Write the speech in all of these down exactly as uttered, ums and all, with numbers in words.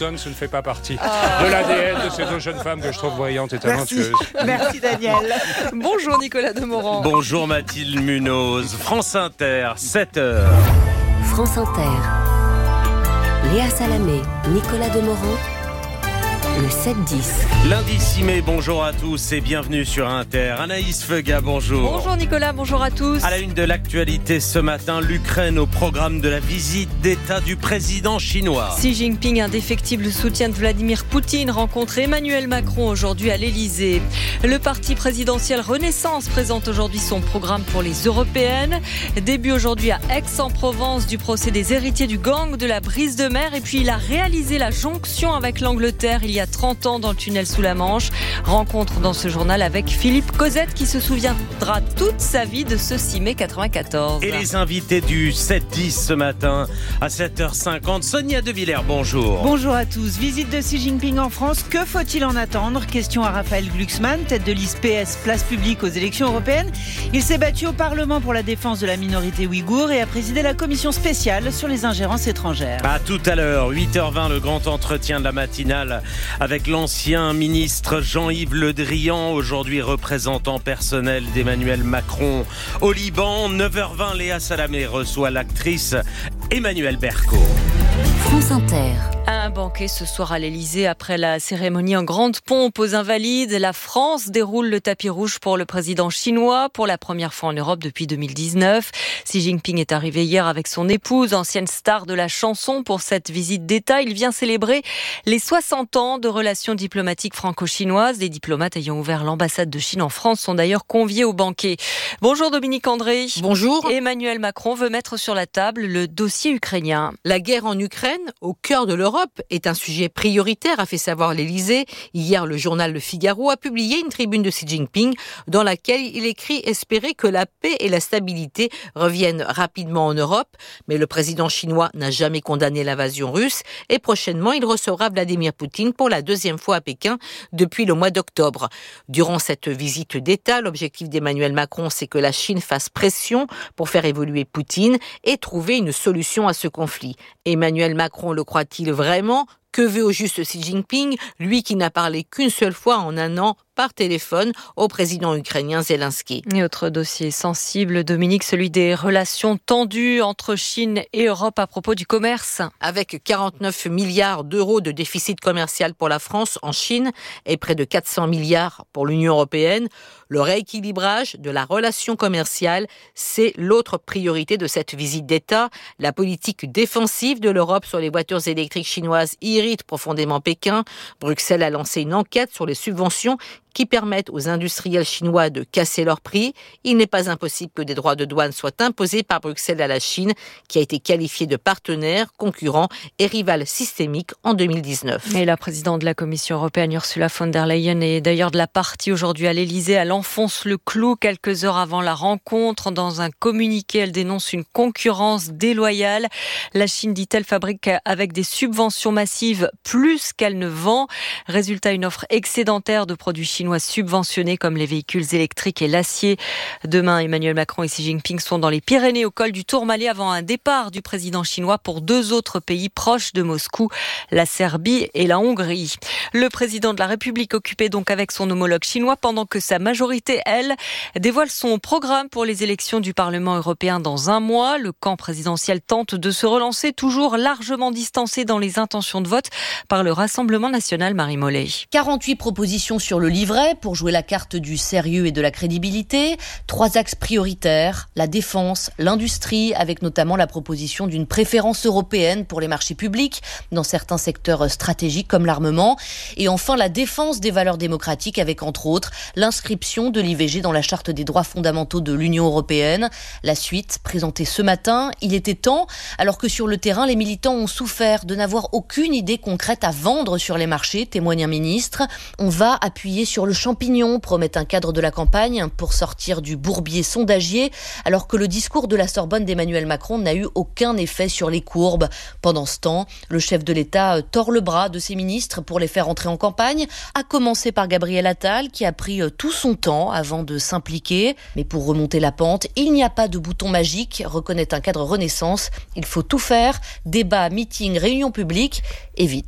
Hudson, ce ne fait pas partie oh. de l'A D N de ces deux jeunes femmes que je trouve brillantes et talentueuses. Merci Daniel. Bonjour Nicolas Demorand. Bonjour Mathilde Munoz. France Inter, sept heures. France Inter. Léa Salamé, Nicolas Demorand. Le sept dix. Lundi six mai, bonjour à tous et bienvenue sur Inter. Anaïs Feuga, bonjour. Bonjour Nicolas, bonjour à tous. À la une de l'actualité ce matin, l'Ukraine au programme de la visite d'État du président chinois. Xi Jinping, indéfectible soutien de Vladimir Poutine, rencontre Emmanuel Macron aujourd'hui à l'Elysée. Le parti présidentiel Renaissance présente aujourd'hui son programme pour les européennes. Début aujourd'hui à Aix-en-Provence du procès des héritiers du gang de la brise de mer. Et puis il a réalisé la jonction avec l'Angleterre il y a trente ans dans le tunnel sous la Manche. Rencontre dans ce journal avec Philippe Cosette qui se souviendra toute sa vie de ce six mai quatre-vingt-quatorze. Et les invités du sept dix ce matin à sept heures cinquante. Sonia De Villers, bonjour. Bonjour à tous. Visite de Xi Jinping en France, que faut-il en attendre ? Question à Raphaël Glucksmann, tête de liste P S Place Publique aux élections européennes. Il s'est battu au Parlement pour la défense de la minorité ouïghour et a présidé la commission spéciale sur les ingérences étrangères. À tout à l'heure, huit heures vingt, le grand entretien de la matinale avec l'ancien ministre Jean-Yves Le Drian, aujourd'hui représentant personnel d'Emmanuel Macron au Liban. neuf heures vingt, Léa Salamé reçoit l'actrice Emmanuelle Berco. France Inter. Un banquet ce soir à l'Elysée après la cérémonie en grande pompe aux Invalides. La France déroule le tapis rouge pour le président chinois pour la première fois en Europe depuis deux mille dix-neuf. Xi Jinping est arrivé hier avec son épouse, ancienne star de la chanson, pour cette visite d'État. Il vient célébrer les soixante ans de relations diplomatiques franco-chinoises. Les diplomates ayant ouvert l'ambassade de Chine en France sont d'ailleurs conviés au banquet. Bonjour Dominique André. Bonjour. Emmanuel Macron veut mettre sur la table le dossier ukrainien. La guerre en Ukraine, au cœur de l'Europe, est un sujet prioritaire, a fait savoir l'Élysée. Hier, le journal Le Figaro a publié une tribune de Xi Jinping dans laquelle il écrit espérer que la paix et la stabilité reviennent rapidement en Europe. Mais le président chinois n'a jamais condamné l'invasion russe et prochainement, il recevra Vladimir Poutine pour la deuxième fois à Pékin depuis le mois d'octobre. Durant cette visite d'État, l'objectif d'Emmanuel Macron, c'est que la Chine fasse pression pour faire évoluer Poutine et trouver une solution à ce conflit. Emmanuel Macron le croit-il vraiment ? Que veut au juste Xi Jinping, lui qui n'a parlé qu'une seule fois en un an par téléphone au président ukrainien Zelensky. Et autre dossier sensible, Dominique, celui des relations tendues entre Chine et Europe à propos du commerce. Avec quarante-neuf milliards d'euros de déficit commercial pour la France en Chine et près de quatre cents milliards pour l'Union européenne, le rééquilibrage de la relation commerciale, c'est l'autre priorité de cette visite d'État. La politique défensive de l'Europe sur les voitures électriques chinoises irrite profondément Pékin. Bruxelles a lancé une enquête sur les subventions qui permettent aux industriels chinois de casser leurs prix. Il n'est pas impossible que des droits de douane soient imposés par Bruxelles à la Chine, qui a été qualifiée de partenaire, concurrent et rival systémique en deux mille dix-neuf. Et la présidente de la Commission européenne, Ursula von der Leyen, est d'ailleurs de la partie aujourd'hui à l'Elysée. Elle enfonce le clou quelques heures avant la rencontre. Dans un communiqué, elle dénonce une concurrence déloyale. La Chine, dit-elle, fabrique avec des subventions massives plus qu'elle ne vend. Résultat, une offre excédentaire de produits chinois subventionnés comme les véhicules électriques et l'acier. Demain, Emmanuel Macron et Xi Jinping sont dans les Pyrénées au col du Tourmalet avant un départ du président chinois pour deux autres pays proches de Moscou, la Serbie et la Hongrie. Le président de la République occupé donc avec son homologue chinois pendant que sa majorité, elle, dévoile son programme pour les élections du Parlement européen dans un mois. Le camp présidentiel tente de se relancer, toujours largement distancé dans les intentions de vote par le Rassemblement national. Marie Mollet. quarante-huit propositions sur le livret pour jouer la carte du sérieux et de la crédibilité. Trois axes prioritaires, la défense, l'industrie, avec notamment la proposition d'une préférence européenne pour les marchés publics dans certains secteurs stratégiques comme l'armement. Et enfin, la défense des valeurs démocratiques avec, entre autres, l'inscription de l'I V G dans la charte des droits fondamentaux de l'Union européenne. La suite, présentée ce matin, il était temps, alors que sur le terrain, les militants ont souffert de n'avoir aucune idée concrète à vendre sur les marchés, témoigne un ministre. On va appuyer sur le champignon, promet un cadre de la campagne, pour sortir du bourbier sondagier, alors que le discours de la Sorbonne d'Emmanuel Macron n'a eu aucun effet sur les courbes. Pendant ce temps, le chef de l'État tord le bras de ses ministres pour les faire entrer en campagne, à commencer par Gabriel Attal, qui a pris tout son temps avant de s'impliquer. Mais pour remonter la pente, il n'y a pas de bouton magique, reconnaît un cadre Renaissance. Il faut tout faire, débat, meeting, réunion publique, et vite.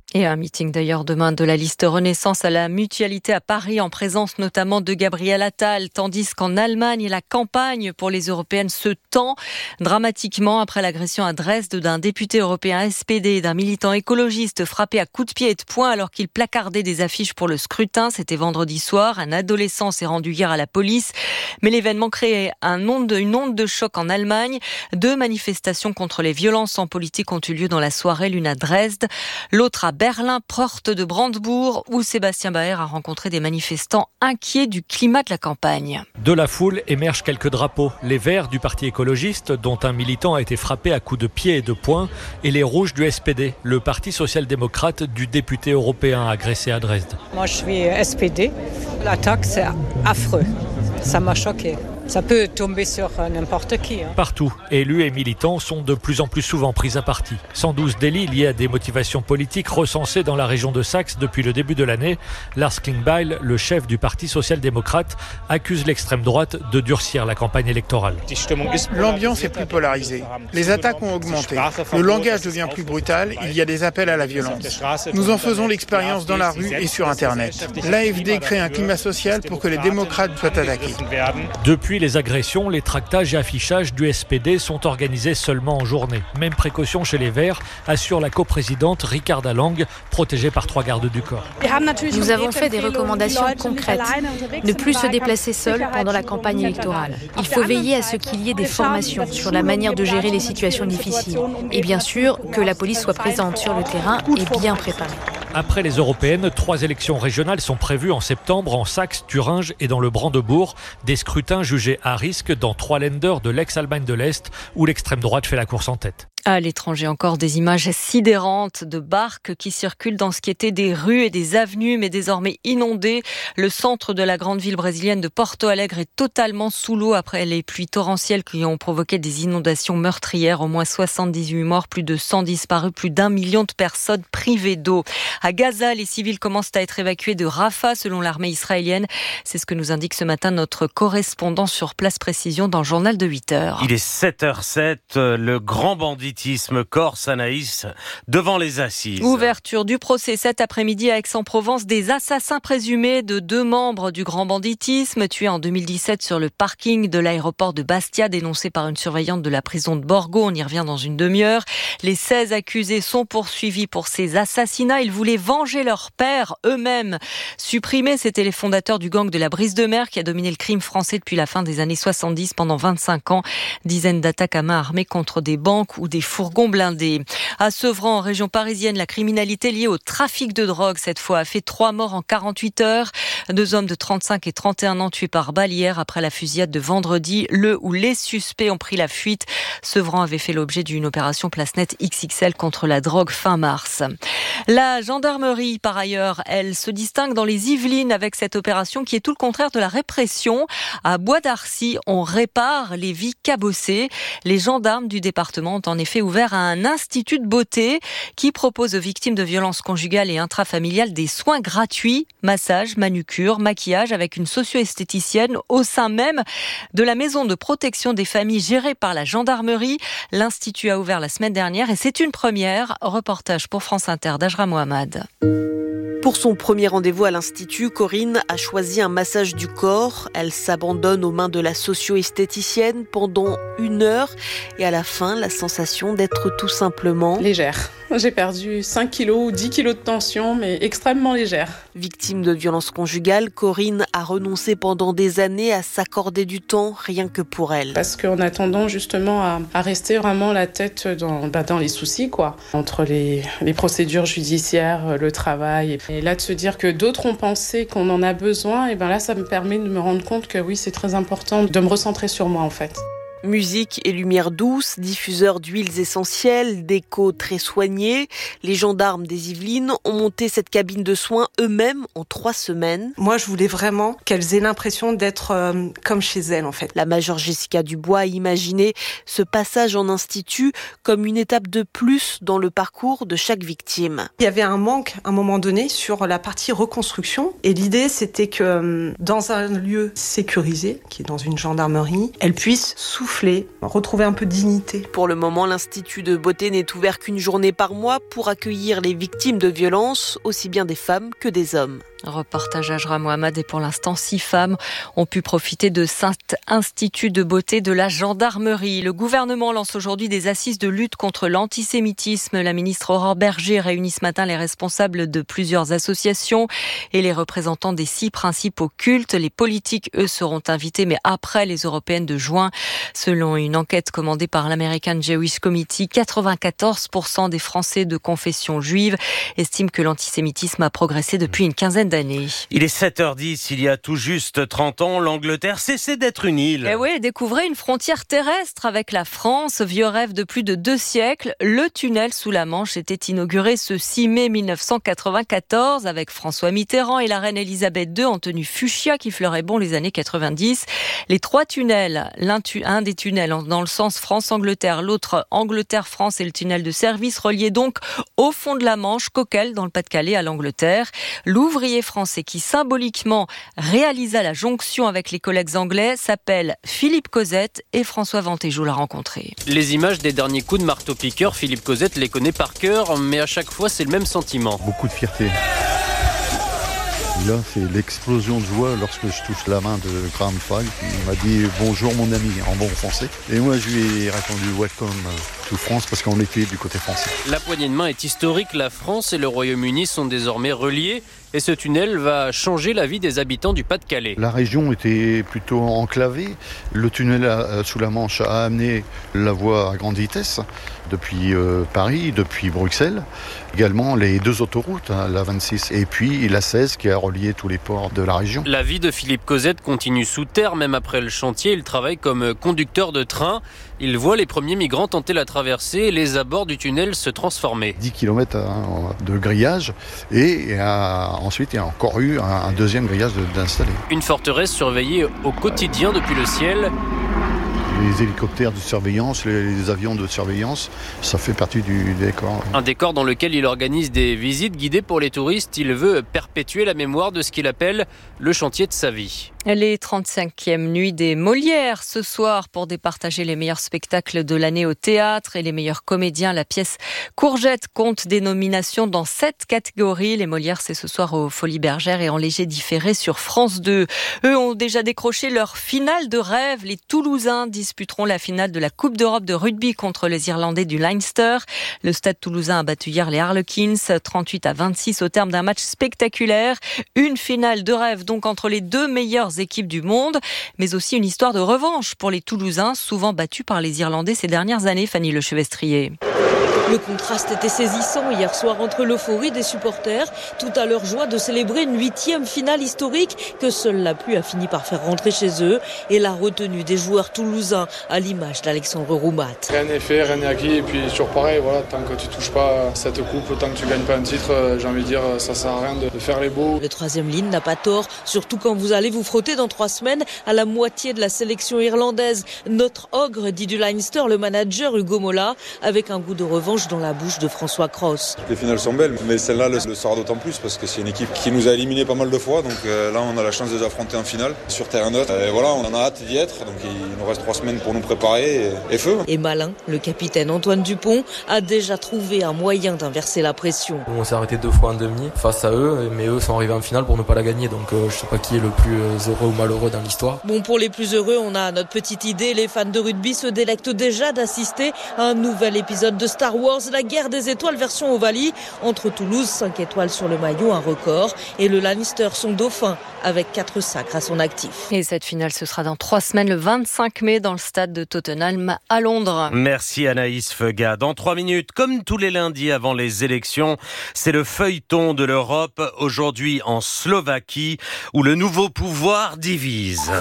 Et un meeting d'ailleurs demain de la liste Renaissance à la Mutualité à Paris, en présence notamment de Gabriel Attal, tandis qu'en Allemagne, la campagne pour les européennes se tend dramatiquement après l'agression à Dresde d'un député européen S P D et d'un militant écologiste frappé à coups de pied et de poing alors qu'il placardait des affiches pour le scrutin. C'était vendredi soir. Un adolescent s'est rendu hier à la police. Mais l'événement créait un onde, une onde de choc en Allemagne. Deux manifestations contre les violences en politique ont eu lieu dans la soirée, l'une à Dresde, l'autre à Berlin, porte de Brandebourg, où Sébastien Baer a rencontré des manifestants inquiets du climat de la campagne. De la foule émergent quelques drapeaux. Les verts du parti écologiste, dont un militant a été frappé à coups de pied et de poing, et les rouges du S P D, le parti social-démocrate du député européen agressé à Dresde. Moi je suis S P D. L'attaque c'est affreux. Ça m'a choqué. Ça peut tomber sur n'importe qui. Hein. Partout, élus et militants sont de plus en plus souvent pris à partie. cent douze délits liés à des motivations politiques recensés dans la région de Saxe depuis le début de l'année. Lars Klingbeil, le chef du Parti social-démocrate, accuse l'extrême droite de durcir la campagne électorale. L'ambiance est plus polarisée. Les attaques ont augmenté. Le langage devient plus brutal. Il y a des appels à la violence. Nous en faisons l'expérience dans la rue et sur Internet. L'A F D crée un climat social pour que les démocrates soient attaqués. Depuis les agressions, les tractages et affichages du S P D sont organisés seulement en journée. Même précaution chez les Verts, assure la coprésidente Ricarda Lang, protégée par trois gardes du corps. Nous avons fait des recommandations concrètes. Ne plus se déplacer seul pendant la campagne électorale. Il faut veiller à ce qu'il y ait des formations sur la manière de gérer les situations difficiles. Et bien sûr, que la police soit présente sur le terrain et bien préparée. Après les européennes, trois élections régionales sont prévues en septembre en Saxe, Thuringe et dans le Brandebourg. Des scrutins jugés à risque dans trois länders de l'ex-Allemagne de l'Est où l'extrême droite fait la course en tête. À l'étranger, encore des images sidérantes de barques qui circulent dans ce qui étaient des rues et des avenues, mais désormais inondées. Le centre de la grande ville brésilienne de Porto Alegre est totalement sous l'eau après les pluies torrentielles qui ont provoqué des inondations meurtrières. Au moins soixante-dix-huit morts, plus de cent disparus, plus d'un million de personnes privées d'eau. À Gaza, les civils commencent à être évacués de Rafah, selon l'armée israélienne. C'est ce que nous indique ce matin notre correspondant sur place, précision dans le journal de huit heures. Il est sept heures sept, le grand bandit corse, Anaïs, devant les assises. Ouverture du procès cet après-midi à Aix-en-Provence des assassins présumés de deux membres du grand banditisme tués en deux mille dix-sept sur le parking de l'aéroport de Bastia, dénoncé par une surveillante de la prison de Borgo. On y revient dans une demi-heure. Les seize accusés sont poursuivis pour ces assassinats. Ils voulaient venger leur père eux-mêmes. Supprimés, c'étaient les fondateurs du gang de la Brise de Mer qui a dominé le crime français depuis la fin des années soixante-dix pendant vingt-cinq ans. Dizaines d'attaques à main armée contre des banques ou des fourgons blindés. À Sevran, en région parisienne, la criminalité liée au trafic de drogue, cette fois, a fait trois morts en quarante-huit heures. Deux hommes de trente-cinq et trente et un ans tués par balle hier après la fusillade de vendredi. Le ou les suspects ont pris la fuite. Sevran avait fait l'objet d'une opération place nette X X L contre la drogue fin mars. La gendarmerie, par ailleurs, elle se distingue dans les Yvelines avec cette opération qui est tout le contraire de la répression. À Bois d'Arcy, on répare les vies cabossées. Les gendarmes du département ont en effet ouvert à un institut de beauté qui propose aux victimes de violences conjugales et intrafamiliales des soins gratuits, massage, manucure, maquillage avec une socio-esthéticienne au sein même de la maison de protection des familles gérée par la gendarmerie. L'institut a ouvert la semaine dernière et c'est une première. Reportage pour France Inter d'Ajra Mohamed. Pour son premier rendez-vous à l'Institut, Corinne a choisi un massage du corps. Elle s'abandonne aux mains de la socio-esthéticienne pendant une heure et à la fin, la sensation d'être tout simplement légère. J'ai perdu cinq kilos ou dix kilos de tension, mais extrêmement légère. Victime de violences conjugales, Corinne a renoncé pendant des années à s'accorder du temps rien que pour elle. Parce qu'en attendant justement à, à rester vraiment la tête dans, bah, dans les soucis, quoi. Entre les, les procédures judiciaires, le travail. Et là, de se dire que d'autres ont pensé qu'on en a besoin, et ben là, ça me permet de me rendre compte que oui, c'est très important de me recentrer sur moi, en fait. Musique et lumière douce, diffuseurs d'huiles essentielles, déco très soignée. Les gendarmes des Yvelines ont monté cette cabine de soins eux-mêmes en trois semaines. Moi, je voulais vraiment qu'elles aient l'impression d'être euh, comme chez elles, en fait. La majeure Jessica Dubois a imaginé ce passage en institut comme une étape de plus dans le parcours de chaque victime. Il y avait un manque, à un moment donné, sur la partie reconstruction. Et l'idée, c'était que dans un lieu sécurisé, qui est dans une gendarmerie, elles puissent souffrir souffler, retrouver un peu de dignité. Pour le moment, l'Institut de beauté n'est ouvert qu'une journée par mois pour accueillir les victimes de violences, aussi bien des femmes que des hommes. Reportage Ajra Mohamed, et pour l'instant, six femmes ont pu profiter de cet institut de beauté de la gendarmerie. Le gouvernement lance aujourd'hui des assises de lutte contre l'antisémitisme. La ministre Aurore Berger réunit ce matin les responsables de plusieurs associations et les représentants des six principaux cultes. Les politiques, eux, seront invités, mais après les européennes de juin. Selon une enquête commandée par l'American Jewish Committee, quatre-vingt-quatorze pour cent des Français de confession juive estiment que l'antisémitisme a progressé depuis une quinzaine d'années. Il est sept heures dix, il y a tout juste trente ans, l'Angleterre cessait d'être une île. Et oui, découvrez une frontière terrestre avec la France, vieux rêve de plus de deux siècles. Le tunnel sous la Manche était inauguré ce six mai mille neuf cent quatre-vingt-quatorze avec François Mitterrand et la reine Elisabeth deux en tenue fuchsia qui fleurait bon les années quatre-vingt-dix. Les trois tunnels, l'un tu, un des tunnels dans le sens France-Angleterre, l'autre Angleterre-France et le tunnel de service reliés donc au fond de la Manche, Coquelles dans le Pas-de-Calais à l'Angleterre. L'ouvrier français qui symboliquement réalisa la jonction avec les collègues anglais s'appelle Philippe Cosette et François Vantéjou l'a rencontré. Les images des derniers coups de marteau-piqueur, Philippe Cosette les connaît par cœur, mais à chaque fois c'est le même sentiment. Beaucoup de fierté. Là, c'est l'explosion de joie lorsque je touche la main de Graham Fagg. Il m'a dit « Bonjour mon ami » en bon français. Et moi, je lui ai répondu « Welcome to France » parce qu'on était du côté français. La poignée de main est historique. La France et le Royaume-Uni sont désormais reliés. Et ce tunnel va changer la vie des habitants du Pas-de-Calais. La région était plutôt enclavée. Le tunnel sous la Manche a amené la voie à grande vitesse depuis euh, Paris, depuis Bruxelles. Également les deux autoroutes, hein, la vingt-six et puis la seize qui a relié tous les ports de la région. La vie de Philippe Cosette continue sous terre, même après le chantier. Il travaille comme conducteur de train. Il voit les premiers migrants tenter la traversée et les abords du tunnel se transformer. dix kilomètres de grillage et a, ensuite il y a encore eu un, un deuxième grillage d'installer. Une forteresse surveillée au quotidien depuis le ciel. Les hélicoptères de surveillance, les, les avions de surveillance, ça fait partie du décor. Un décor dans lequel il organise des visites guidées pour les touristes. Il veut perpétuer la mémoire de ce qu'il appelle le chantier de sa vie. Les trente-cinquièmes nuits des Molières ce soir pour départager les meilleurs spectacles de l'année au théâtre et les meilleurs comédiens. La pièce Courgette compte des nominations dans sept catégories. Les Molières, c'est ce soir aux Folies Bergères et en léger différé sur France deux. Eux ont déjà décroché leur finale de rêve. Les Toulousains disputeront la finale de la Coupe d'Europe de rugby contre les Irlandais du Leinster. Le Stade toulousain a battu hier les Harlequins trente-huit à vingt-six au terme d'un match spectaculaire. Une finale de rêve donc entre les deux meilleurs équipes du monde, mais aussi une histoire de revanche pour les Toulousains, souvent battus par les Irlandais ces dernières années, Fanny Lechevestrier. Le contraste était saisissant hier soir entre l'euphorie des supporters, tout à leur joie de célébrer une huitième finale historique que seule la pluie a fini par faire rentrer chez eux, et la retenue des joueurs toulousains à l'image d'Alexandre Roumat. Rien n'est fait, rien n'est acquis, et puis toujours pareil, voilà, tant que tu touches pas cette coupe, tant que tu gagnes pas un titre, j'ai envie de dire, ça sert à rien de faire les beaux. Le troisième ligne n'a pas tort, surtout quand vous allez vous frotter dans trois semaines à la moitié de la sélection irlandaise. Notre ogre, dit du Leinster, le manager Hugo Mola, avec un goût de revanche dans la bouche de François Cross. Les finales sont belles, mais celle-là le, le sera d'autant plus parce que c'est une équipe qui nous a éliminés pas mal de fois, donc euh, là on a la chance de les affronter en finale sur terrain neutre. Et voilà, on en a hâte d'y être, donc il nous reste trois semaines pour nous préparer et, et feu. Et malin, le capitaine Antoine Dupont a déjà trouvé un moyen d'inverser la pression. On s'est arrêté deux fois en demi face à eux, mais eux sont arrivés en finale pour ne pas la gagner, donc euh, je sais pas qui est le plus heureux ou malheureux dans l'histoire. Bon, pour les plus heureux, on a notre petite idée. Les fans de rugby se délectent déjà d'assister à un nouvel épisode de Star Wars, la guerre des étoiles version Ovalie. Entre Toulouse, cinq étoiles sur le maillot, un record, et le Leinster, son dauphin, avec quatre sacres à son actif. Et cette finale, ce sera dans trois semaines, le vingt-cinq mai, dans le stade de Tottenham à Londres. Merci Anaïs Feuga. Dans trois minutes, comme tous les lundis avant les élections, c'est le feuilleton de l'Europe, aujourd'hui en Slovaquie, où le nouveau pouvoir divise.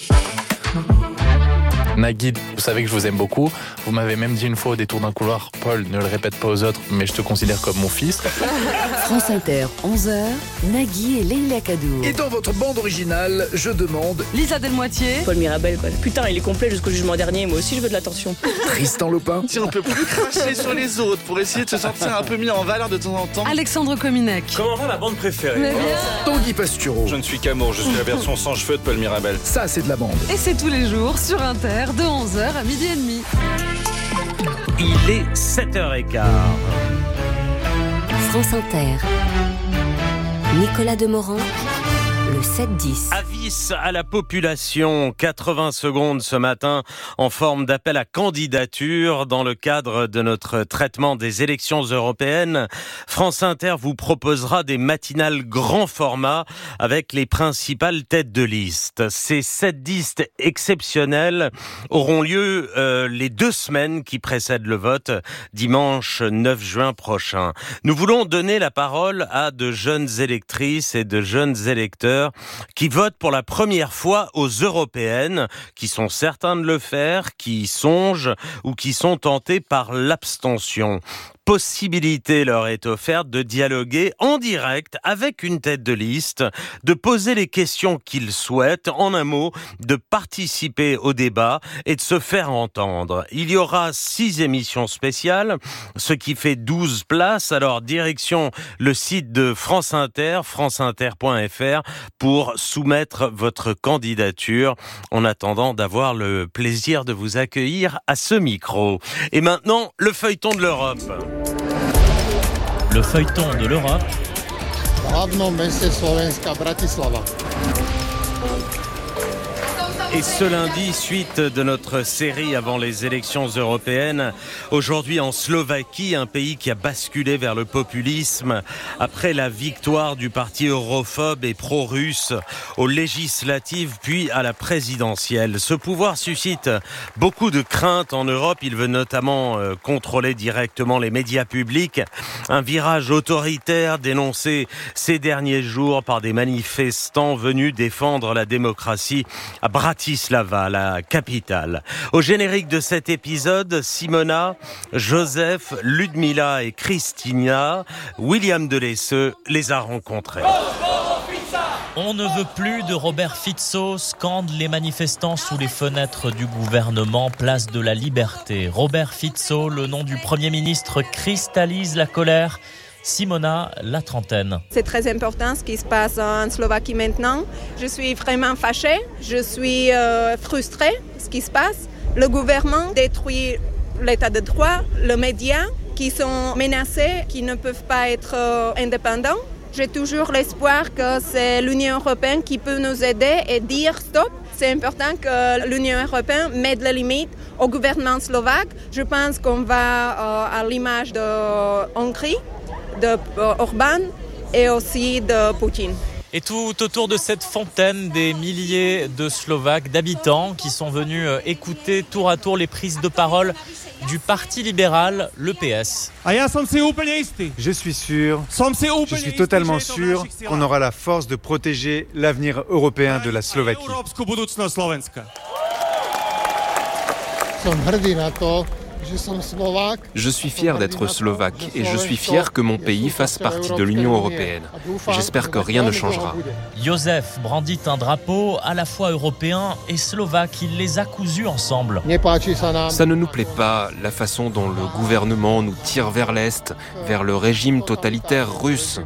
Nagui, vous savez que je vous aime beaucoup. Vous m'avez même dit une fois au détour d'un couloir, Paul, ne le répète pas aux autres, mais je te considère comme mon fils. France Inter, onze heures, Nagui et Leila Kadour. Et dans votre bande originale, je demande... Lisa Delmoitier. Paul Mirabel, quoi. Putain, il est complet jusqu'au jugement dernier. Moi aussi, je veux de l'attention. Tristan Lopin. Si on peut plus cracher sur les autres pour essayer de se sentir un peu mis en valeur de temps en temps. Alexandre Cominec. Comment va la bande préférée? Mais bien. Tanguy Pastureau. Je ne suis qu'amour, je suis la version sans cheveux de Paul Mirabel. Ça, c'est de la bande. Et c'est tous les jours sur Inter. Inter de onze heures à midi et demi. Il est sept heures quinze. France Inter. Nicolas Demorand. Le sept dix. Avis à la population, quatre-vingts secondes ce matin en forme d'appel à candidature dans le cadre de notre traitement des élections européennes. France Inter vous proposera des matinales grand format avec les principales têtes de liste. Ces sept dix exceptionnels auront lieu euh, les deux semaines qui précèdent le vote, dimanche neuf juin prochain. Nous voulons donner la parole à de jeunes électrices et de jeunes électeurs qui votent pour la première fois aux européennes, qui sont certains de le faire, qui songent ou qui sont tentés par l'abstention. Possibilité leur est offerte de dialoguer en direct avec une tête de liste, de poser les questions qu'ils souhaitent, en un mot, de participer au débat et de se faire entendre. Il y aura six émissions spéciales, ce qui fait douze places. Alors, direction le site de France Inter, franceinter point f r, pour soumettre votre candidature, en attendant d'avoir le plaisir de vous accueillir à ce micro. Et maintenant, le feuilleton de l'Europe. Le feuilleton de l'Europe. Et ce lundi, suite de notre série avant les élections européennes, aujourd'hui en Slovaquie, un pays qui a basculé vers le populisme après la victoire du parti europhobe et pro-russe aux législatives puis à la présidentielle. Ce pouvoir suscite beaucoup de craintes en Europe. Il veut notamment euh, contrôler directement les médias publics. Un virage autoritaire dénoncé ces derniers jours par des manifestants venus défendre la démocratie à Bratislava. Bratislava, la capitale. Au générique de cet épisode, Simona, Joseph, Ludmila et Christina, William Delesseux les a rencontrés. On ne veut plus de Robert Fico, scandent les manifestants sous les fenêtres du gouvernement, place de la Liberté. Robert Fico, le nom du Premier ministre, cristallise la colère. Simona, la trentaine. C'est très important ce qui se passe en Slovaquie maintenant. Je suis vraiment fâchée, je suis euh, frustrée ce qui se passe. Le gouvernement détruit l'état de droit, les médias qui sont menacés, qui ne peuvent pas être euh, indépendants. J'ai toujours l'espoir que c'est l'Union européenne qui peut nous aider et dire stop. C'est important que l'Union européenne mette les limites au gouvernement slovaque. Je pense qu'on va euh, à l'image de Hongrie, de Orban et aussi de Poutine. Et tout autour de cette fontaine, des milliers de Slovaques, d'habitants qui sont venus écouter tour à tour les prises de parole du Parti libéral, le P S. Je suis sûr, je suis totalement sûr qu'on aura la force de protéger l'avenir européen de la Slovaquie. Je suis fier d'être slovaque et je suis fier que mon pays fasse partie de l'Union européenne. J'espère que rien ne changera. Joseph brandit un drapeau à la fois européen et slovaque. Il les a cousus ensemble. Ça ne nous plaît pas, la façon dont le gouvernement nous tire vers l'Est, vers le régime totalitaire russe.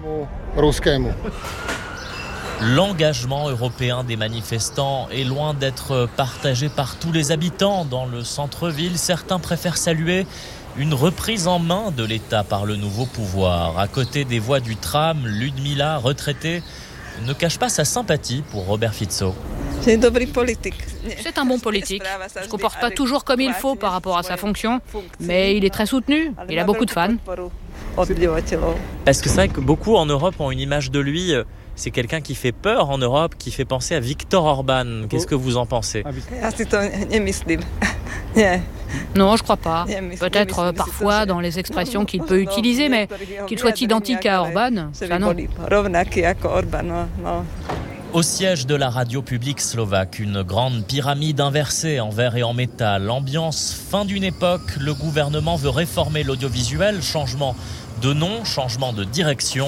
L'engagement européen des manifestants est loin d'être partagé par tous les habitants. Dans le centre-ville, certains préfèrent saluer une reprise en main de l'État par le nouveau pouvoir. À côté des voies du tram, Ludmila, retraitée, ne cache pas sa sympathie pour Robert Fico. C'est un bon politique. Il ne se comporte pas toujours comme il faut par rapport à sa fonction, mais il est très soutenu. Il a beaucoup de fans. Est-ce que c'est vrai que beaucoup en Europe ont une image de lui ? C'est quelqu'un qui fait peur en Europe, qui fait penser à Viktor Orban. Qu'est-ce que vous en pensez ? Non, je crois pas. Peut-être euh, parfois dans les expressions qu'il peut utiliser, mais qu'il soit identique à Orban, ça non. Au siège de la radio publique slovaque, une grande pyramide inversée en verre et en métal. Ambiance fin d'une époque, le gouvernement veut réformer l'audiovisuel, changement de nom, changement de direction.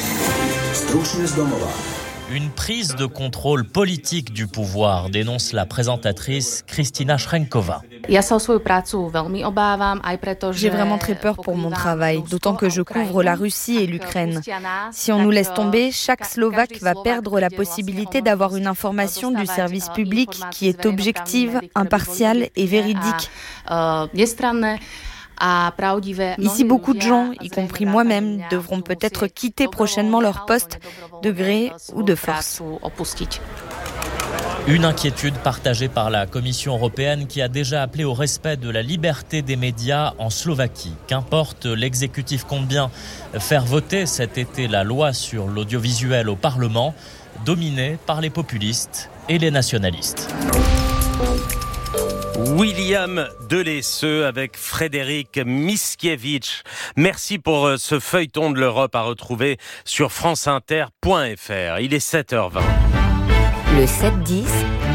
Une prise de contrôle politique du pouvoir, dénonce la présentatrice Kristina Schrenkova. J'ai vraiment très peur pour mon travail, d'autant que je couvre la Russie et l'Ukraine. Si on nous laisse tomber, chaque Slovaque va perdre la possibilité d'avoir une information du service public qui est objective, impartiale et véridique. Ici, beaucoup de gens, y compris moi-même, devront peut-être quitter prochainement leur poste, de gré ou de force. Une inquiétude partagée par la Commission européenne qui a déjà appelé au respect de la liberté des médias en Slovaquie. Qu'importe, l'exécutif compte bien faire voter cet été la loi sur l'audiovisuel au Parlement, dominée par les populistes et les nationalistes. William Delesseux avec Frédéric Mickiewicz. Merci pour ce feuilleton de l'Europe à retrouver sur franceinter point f r. Il est sept heures vingt. Le sept dix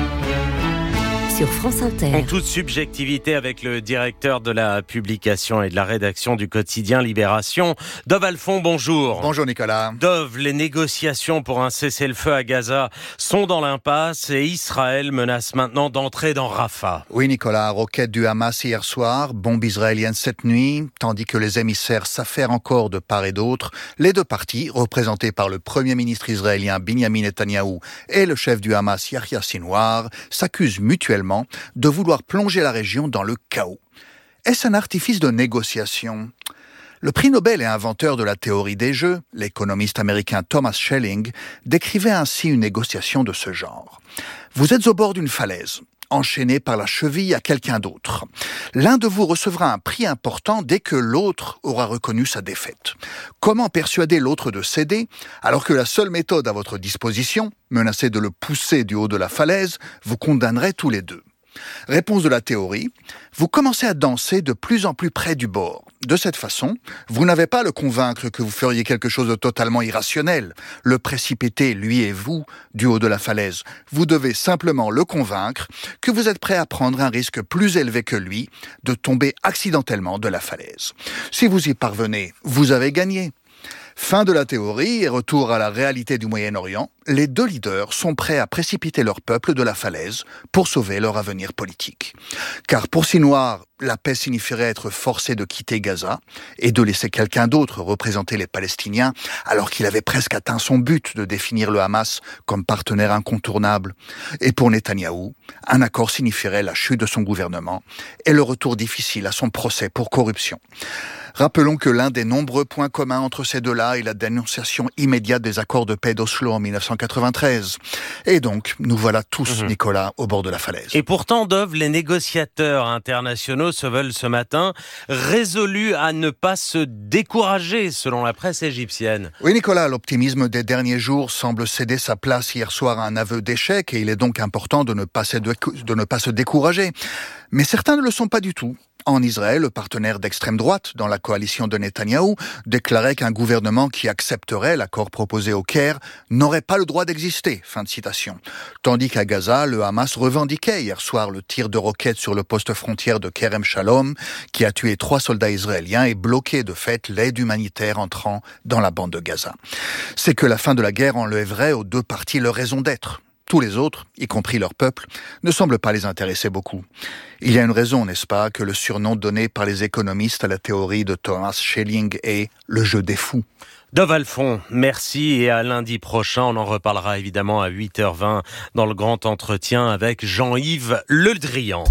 sur France Inter. En toute subjectivité avec le directeur de la publication et de la rédaction du quotidien Libération, Dov Alphon, bonjour. Bonjour Nicolas. Dov, les négociations pour un cessez-le-feu à Gaza sont dans l'impasse et Israël menace maintenant d'entrer dans Rafah. Oui Nicolas, roquette du Hamas hier soir, bombe israélienne cette nuit, tandis que les émissaires s'affairent encore de part et d'autre, les deux parties, représentés par le premier ministre israélien Binyamin Netanyahou et le chef du Hamas Yahya Sinwar, s'accusent mutuellement de vouloir plonger la région dans le chaos. Est-ce un artifice de négociation ? Le prix Nobel et inventeur de la théorie des jeux, l'économiste américain Thomas Schelling, décrivait ainsi une négociation de ce genre. Vous êtes au bord d'une falaise, enchaîné par la cheville à quelqu'un d'autre. L'un de vous recevra un prix important dès que l'autre aura reconnu sa défaite. Comment persuader l'autre de céder alors que la seule méthode à votre disposition, menacer de le pousser du haut de la falaise, vous condamnerait tous les deux ? Réponse de la théorie, vous commencez à danser de plus en plus près du bord. De cette façon, vous n'avez pas à le convaincre que vous feriez quelque chose de totalement irrationnel, le précipiter, lui et vous, du haut de la falaise. Vous devez simplement le convaincre que vous êtes prêt à prendre un risque plus élevé que lui de tomber accidentellement de la falaise. Si vous y parvenez, vous avez gagné. Fin de la théorie et retour à la réalité du Moyen-Orient, les deux leaders sont prêts à précipiter leur peuple de la falaise pour sauver leur avenir politique. Car pour Sinwar, la paix signifierait être forcé de quitter Gaza et de laisser quelqu'un d'autre représenter les Palestiniens alors qu'il avait presque atteint son but de définir le Hamas comme partenaire incontournable. Et pour Netanyahou, un accord signifierait la chute de son gouvernement et le retour difficile à son procès pour corruption. Rappelons que l'un des nombreux points communs entre ces deux-là est la dénonciation immédiate des accords de paix d'Oslo en dix-neuf cent quatre-vingt-treize. Et donc, nous voilà tous, mmh. Nicolas, au bord de la falaise. Et pourtant, Dov, les négociateurs internationaux se veulent ce matin résolus à ne pas se décourager, selon la presse égyptienne. Oui, Nicolas, l'optimisme des derniers jours semble céder sa place hier soir à un aveu d'échec et il est donc important de ne pas se, de ne pas se décourager. Mais certains ne le sont pas du tout. En Israël, le partenaire d'extrême droite dans la coalition de Netanyahou déclarait qu'un gouvernement qui accepterait l'accord proposé au Caire n'aurait pas le droit d'exister. Fin de citation. Tandis qu'à Gaza, le Hamas revendiquait hier soir le tir de roquettes sur le poste frontière de Kerem Shalom, qui a tué trois soldats israéliens et bloqué de fait l'aide humanitaire entrant dans la bande de Gaza. C'est que la fin de la guerre enlèverait aux deux parties leur raison d'être. Tous les autres, y compris leur peuple, ne semblent pas les intéresser beaucoup. Il y a une raison, n'est-ce pas, que le surnom donné par les économistes à la théorie de Thomas Schelling est « le jeu des fous ». Dov Alphon, merci et à lundi prochain. On en reparlera évidemment à huit heures vingt dans le grand entretien avec Jean-Yves Le Drian.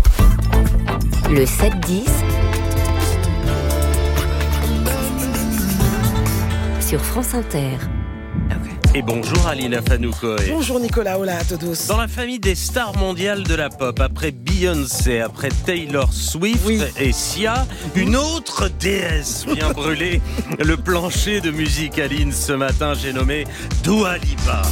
Le sept dix sur France Inter. Et bonjour Alina Fanoukoé. Bonjour Nicolas, hola à tous. Dans la famille des stars mondiales de la pop, après Beyoncé, après Taylor Swift oui. et Sia, une autre déesse vient brûler le plancher de musique. Aline, ce matin, j'ai nommé Dua Lipa.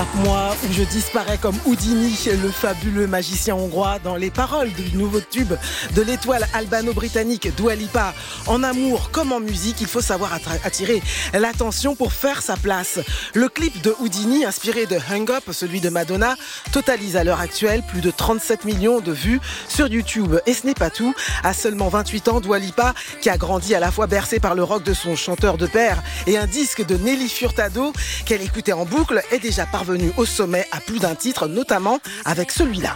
Attrape-moi ou je disparais comme Houdini, le fabuleux magicien hongrois, dans les paroles du nouveau tube de l'étoile albano-britannique Dua Lipa. En amour comme en musique, il faut savoir attirer l'attention pour faire sa place. Le clip de Houdini, inspiré de Hung Up, celui de Madonna, totalise à l'heure actuelle plus de trente-sept millions de vues sur YouTube. Et ce n'est pas tout. À seulement vingt-huit ans, Dua Lipa, qui a grandi à la fois bercée par le rock de son chanteur de père et un disque de Nelly Furtado qu'elle écoutait en boucle, est déjà parvenue au sommet à plus d'un titre, notamment avec celui-là.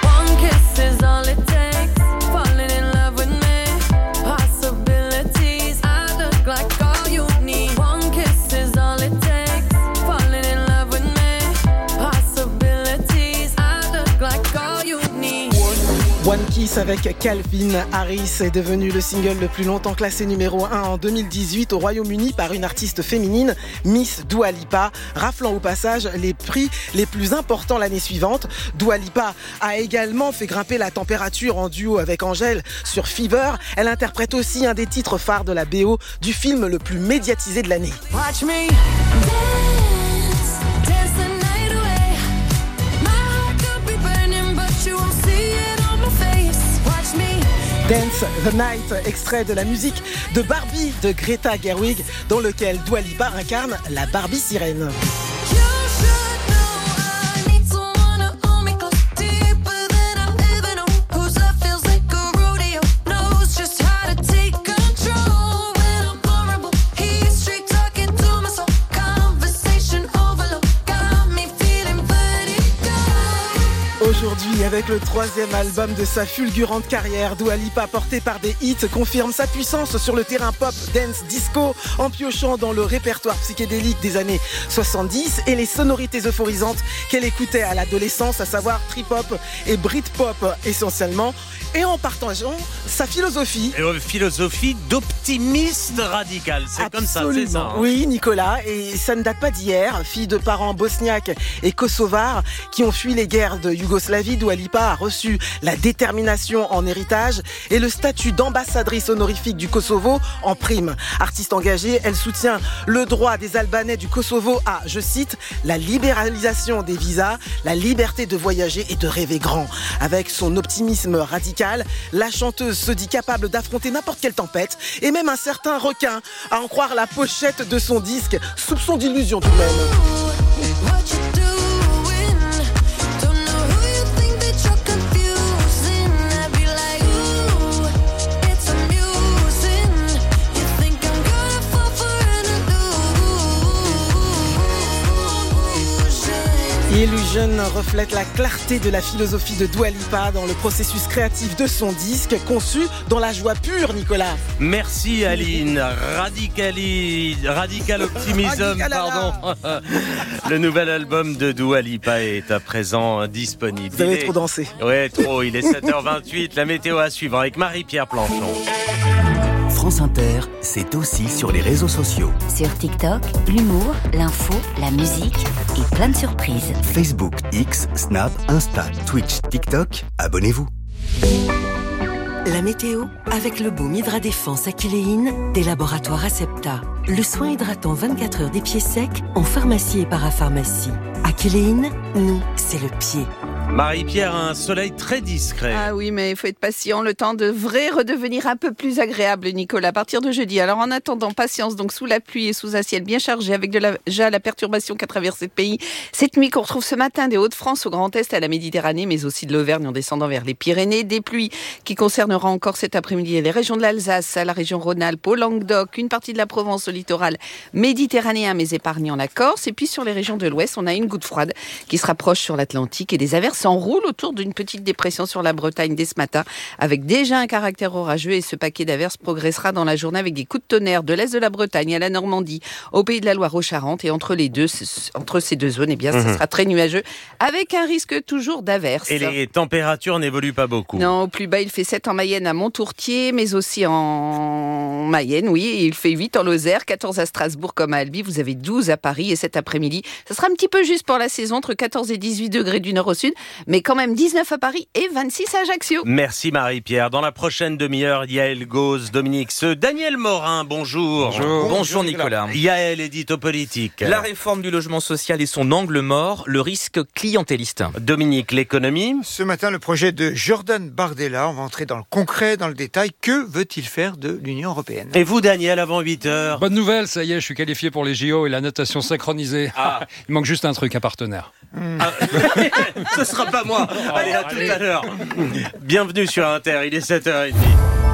One Kiss avec Calvin Harris est devenu le single le plus longtemps classé numéro un en deux mille dix-huit au Royaume-Uni par une artiste féminine, Miss Dua Lipa, raflant au passage les prix les plus importants l'année suivante. Dua Lipa a également fait grimper la température en duo avec Angèle sur Fever. Elle interprète aussi un des titres phares de la B O du film le plus médiatisé de l'année. Watch me. Dance the Night, extrait de la musique de Barbie de Greta Gerwig, dans lequel Dua Lipa incarne la Barbie sirène. Aujourd'hui, avec le troisième album de sa fulgurante carrière, Dua Lipa, portée par des hits, confirme sa puissance sur le terrain pop, dance, disco, en piochant dans le répertoire psychédélique des années soixante-dix et les sonorités euphorisantes qu'elle écoutait à l'adolescence, à savoir trip-hop et Britpop essentiellement, et en partageant sa philosophie. Et philosophie d'optimiste radical, c'est comme ça, c'est ça. Hein. Oui, Nicolas, et ça ne date pas d'hier. Fille de parents bosniaques et kosovars qui ont fui les guerres de Yougoslavie, Dua Lipa a reçu la détermination en héritage et le statut d'ambassadrice honorifique du Kosovo en prime. Artiste engagée, elle soutient le droit des Albanais du Kosovo à, je cite, la libéralisation des visas, la liberté de voyager et de rêver grand. Avec son optimisme radical, la chanteuse se dit capable d'affronter n'importe quelle tempête et même un certain requin, à en croire la pochette de son disque, soupçon d'illusion tout de même. Illusion reflète la clarté de la philosophie de Dua Lipa dans le processus créatif de son disque, conçu dans la joie pure, Nicolas. Merci Aline. Radicali... Radical Optimism, pardon. Le nouvel album de Dua Lipa est à présent disponible. Vous avez il trop est... dansé. Ouais, trop. Il est sept heures vingt-huit. La météo à suivre avec Marie-Pierre Planchon. France Inter, c'est aussi sur les réseaux sociaux. Sur TikTok, l'humour, l'info, la musique et plein de surprises. Facebook, X, Snap, Insta, Twitch, TikTok, abonnez-vous. La météo avec le baume Hydra Défense Aquiléine des laboratoires Acepta. Le soin hydratant vingt-quatre heures des pieds secs en pharmacie et parapharmacie. Aquiléine, nous, c'est le pied. Marie-Pierre, un soleil très discret. Ah oui, mais il faut être patient. Le temps devrait redevenir un peu plus agréable, Nicolas, à partir de jeudi. Alors en attendant, patience, donc sous la pluie et sous un ciel bien chargé, avec de la, déjà la perturbation qu'a traversé le pays. Cette nuit qu'on retrouve ce matin des Hauts-de-France au Grand Est, à la Méditerranée, mais aussi de l'Auvergne en descendant vers les Pyrénées. Des pluies qui concerneront encore cet après-midi les régions de l'Alsace, la région Rhône-Alpes, au Languedoc, une partie de la Provence au littoral méditerranéen, mais épargnant la Corse. Et puis sur les régions de l'Ouest, on a une goutte froide qui se rapproche sur l'Atlantique et des averses s'enroulent autour d'une petite dépression sur la Bretagne dès ce matin, avec déjà un caractère orageux, et ce paquet d'averses progressera dans la journée avec des coups de tonnerre de l'est de la Bretagne à la Normandie, au Pays de la Loire, aux Charentes, et entre les deux, entre ces deux zones, eh bien, mmh. ça sera très nuageux, avec un risque toujours d'averses. Et les températures n'évoluent pas beaucoup. Non, au plus bas, il fait sept en Mayenne à Montourtier, mais aussi en Mayenne, oui, et il fait huit en Lozère, quatorze à Strasbourg comme à Albi, vous avez douze à Paris, et cet après-midi, ça sera un petit peu juste pour la saison, entre quatorze et dix-huit degrés du nord au sud, mais quand même dix-neuf à Paris et vingt-six à Ajaccio. Merci Marie-Pierre. Dans la prochaine demi-heure, Yael Gauze, Dominique Seux, Daniel Morin, bonjour. Bonjour, bonjour Nicolas. Yael, édito politique. La réforme du logement social et son angle mort, le risque clientéliste. Dominique, l'économie. Ce matin, le projet de Jordan Bardella, on va entrer dans le concret, dans le détail. Que veut-il faire de l'Union européenne? Et vous, Daniel, avant huit heures? Bonne nouvelle, ça y est, je suis qualifié pour les J O et la natation synchronisée. Ah. Il manque juste un truc, un partenaire. Mmh. Ah. Ce sera pas moi. Allez, à tout à l'heure. Bienvenue sur Inter, il est sept heures trente.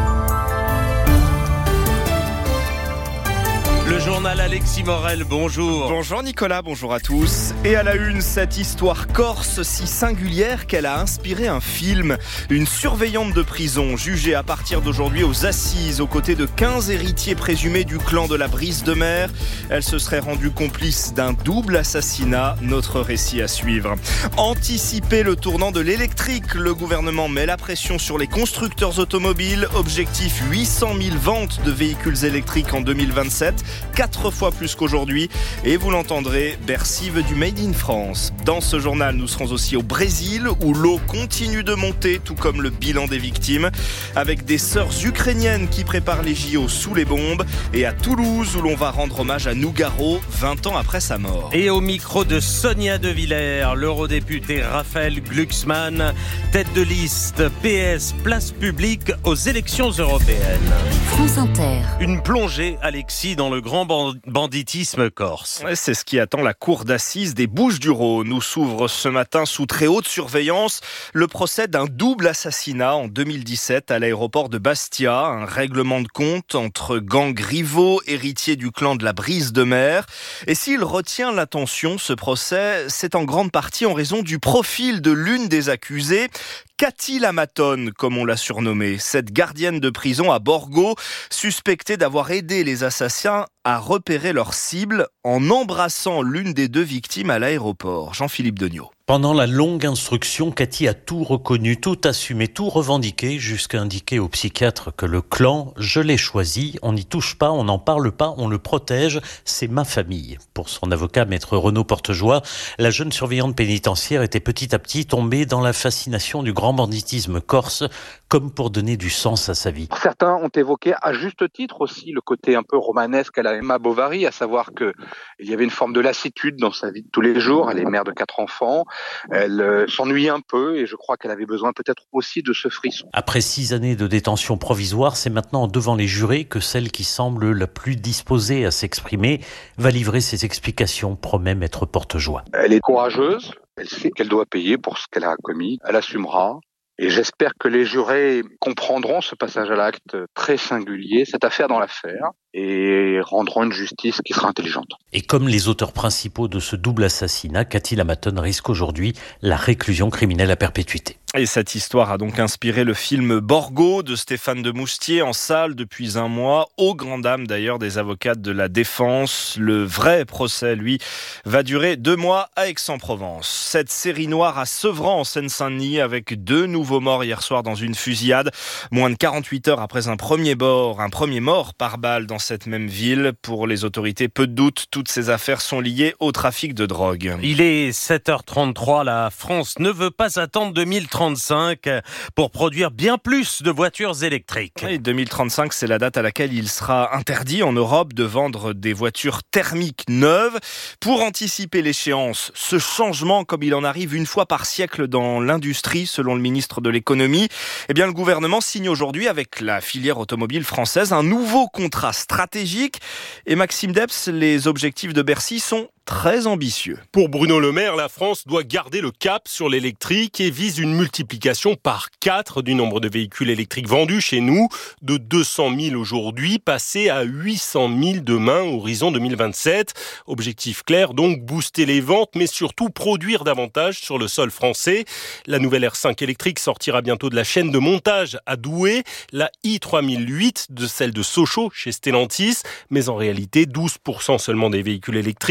Le journal Alexis Morel, bonjour. Bonjour Nicolas, bonjour à tous. Et à la une, cette histoire corse si singulière qu'elle a inspiré un film. Une surveillante de prison jugée à partir d'aujourd'hui aux assises aux côtés de quinze héritiers présumés du clan de la Brise de Mer. Elle se serait rendue complice d'un double assassinat. Notre récit à suivre. Anticiper le tournant de l'électrique. Le gouvernement met la pression sur les constructeurs automobiles. Objectif huit cent mille ventes de véhicules électriques en deux mille vingt-sept. Quatre fois plus qu'aujourd'hui. Et vous l'entendrez, Bercy veut du Made in France. Dans ce journal, nous serons aussi au Brésil, où l'eau continue de monter, tout comme le bilan des victimes, avec des sœurs ukrainiennes qui préparent les J O sous les bombes, et à Toulouse, où l'on va rendre hommage à Nougaro, vingt ans après sa mort. Et au micro de Sonia De Villers, l'eurodéputé Raphaël Glucksmann, tête de liste P S Place Publique aux élections européennes. France Inter. Une plongée, Alexis, dans le grand banditisme corse. Ouais, c'est ce qui attend la cour d'assises des Bouches-du-Rhône. Nous s'ouvre ce matin sous très haute surveillance le procès d'un double assassinat en deux mille dix-sept à l'aéroport de Bastia. Un règlement de compte entre gangs rivaux, héritiers du clan de la Brise de Mer. Et s'il retient l'attention, ce procès, c'est en grande partie en raison du profil de l'une des accusées, Cathy Lamatone, comme on l'a surnommée, cette gardienne de prison à Borgo, suspectée d'avoir aidé les assassins à repérer leur cible en embrassant l'une des deux victimes à l'aéroport. Jean-Philippe Degnaud. Pendant la longue instruction, Cathy a tout reconnu, tout assumé, tout revendiqué, jusqu'à indiquer au psychiatre que le clan, je l'ai choisi, on n'y touche pas, on n'en parle pas, on le protège, c'est ma famille. Pour son avocat, maître Renaud Portejoie, la jeune surveillante pénitentiaire était petit à petit tombée dans la fascination du grand banditisme corse, comme pour donner du sens à sa vie. Certains ont évoqué à juste titre aussi le côté un peu romanesque à la Emma Bovary, à savoir qu'il y avait une forme de lassitude dans sa vie de tous les jours. Elle est mère de quatre enfants. Elle euh, s'ennuyait un peu et je crois qu'elle avait besoin peut-être aussi de ce frisson. Après six années de détention provisoire, c'est maintenant devant les jurés que celle qui semble la plus disposée à s'exprimer va livrer ses explications, promet maître Portejoie. Elle est courageuse, elle sait qu'elle doit payer pour ce qu'elle a commis, elle assumera. Et j'espère que les jurés comprendront ce passage à l'acte très singulier, cette affaire dans l'affaire, et rendront une justice qui sera intelligente. Et comme les auteurs principaux de ce double assassinat, Cathy Lamatone risque aujourd'hui la réclusion criminelle à perpétuité. Et cette histoire a donc inspiré le film Borgo de Stéphane de Moustier en salle depuis un mois, aux grandes dames d'ailleurs des avocates de la défense. Le vrai procès, lui, va durer deux mois à Aix-en-Provence. Cette série noire à Sevran en Seine-Saint-Denis avec deux nouveaux morts hier soir dans une fusillade. Moins de quarante-huit heures après un premier mort, un premier mort par balle dans cette même ville. Pour les autorités, peu de doute, toutes ces affaires sont liées au trafic de drogue. Il est sept heures trente-trois, la France ne veut pas attendre deux mille trente-cinq pour produire bien plus de voitures électriques. Et deux mille trente-cinq, c'est la date à laquelle il sera interdit en Europe de vendre des voitures thermiques neuves. Pour anticiper l'échéance, ce changement, comme il en arrive une fois par siècle dans l'industrie, selon le ministre de l'économie, eh bien le gouvernement signe aujourd'hui avec la filière automobile française un nouveau contrat stratégique. Et Maxime Debs, les objectifs de Bercy sont très ambitieux. Pour Bruno Le Maire, la France doit garder le cap sur l'électrique et vise une multiplication par quatre du nombre de véhicules électriques vendus chez nous, de deux cent mille aujourd'hui, passer à huit cent mille demain, horizon deux mille vingt-sept. Objectif clair, donc booster les ventes, mais surtout produire davantage sur le sol français. La nouvelle R cinq électrique sortira bientôt de la chaîne de montage à Douai, la i trois mille huit de celle de Sochaux chez Stellantis, mais en réalité douze pour cent seulement des véhicules électriques vendus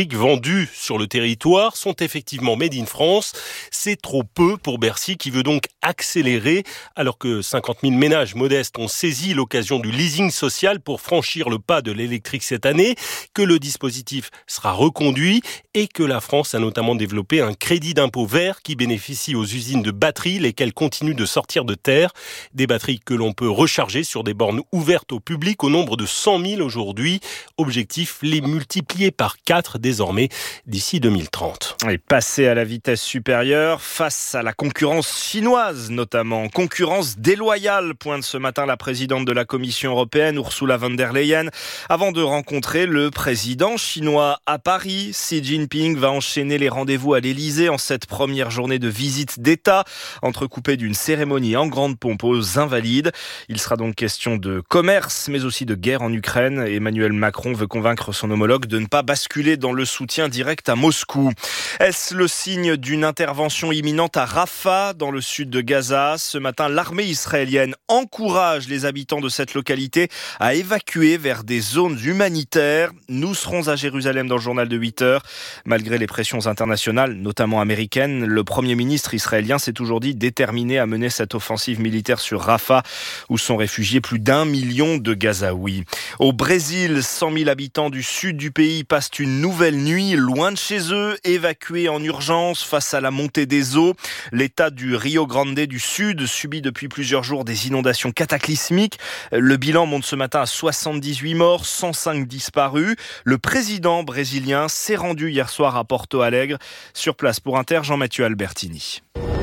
vendus sur le territoire sont effectivement made in France. C'est trop peu pour Bercy qui veut donc accélérer alors que cinquante mille ménages modestes ont saisi l'occasion du leasing social pour franchir le pas de l'électrique cette année, que le dispositif sera reconduit et que la France a notamment développé un crédit d'impôt vert qui bénéficie aux usines de batteries, lesquelles continuent de sortir de terre. Des batteries que l'on peut recharger sur des bornes ouvertes au public au nombre de cent mille aujourd'hui. Objectif, les multiplier par quatre désormais d'ici deux mille trente. Et passer à la vitesse supérieure face à la concurrence chinoise notamment. Concurrence déloyale, pointe ce matin la présidente de la Commission européenne, Ursula von der Leyen, avant de rencontrer le président chinois à Paris. Xi Jinping va enchaîner les rendez-vous à l'Elysée en cette première journée de visite d'État, entrecoupée d'une cérémonie en grande pompe aux Invalides. Il sera donc question de commerce, mais aussi de guerre en Ukraine. Emmanuel Macron veut convaincre son homologue de ne pas basculer dans le soutien direct à Moscou. Est-ce le signe d'une intervention imminente à Rafah, dans le sud de Gaza? Ce matin, l'armée israélienne encourage les habitants de cette localité à évacuer vers des zones humanitaires. Nous serons à Jérusalem dans le journal de huit heures. Malgré les pressions internationales, notamment américaines, le Premier ministre israélien s'est toujours dit déterminé à mener cette offensive militaire sur Rafah, où sont réfugiés plus d'un million de Gazaouis. Au Brésil, cent mille habitants du sud du pays passent une nouvelle nuit loin de chez eux, évacués en urgence face à la montée des eaux. L'État du Rio Grande du Sud subit depuis plusieurs jours des inondations cataclysmiques. Le bilan monte ce matin à soixante-dix-huit morts, cent cinq disparus. Le président brésilien s'est rendu hier soir à Porto Alegre. Sur place pour Inter, Jean-Mathieu Albertini.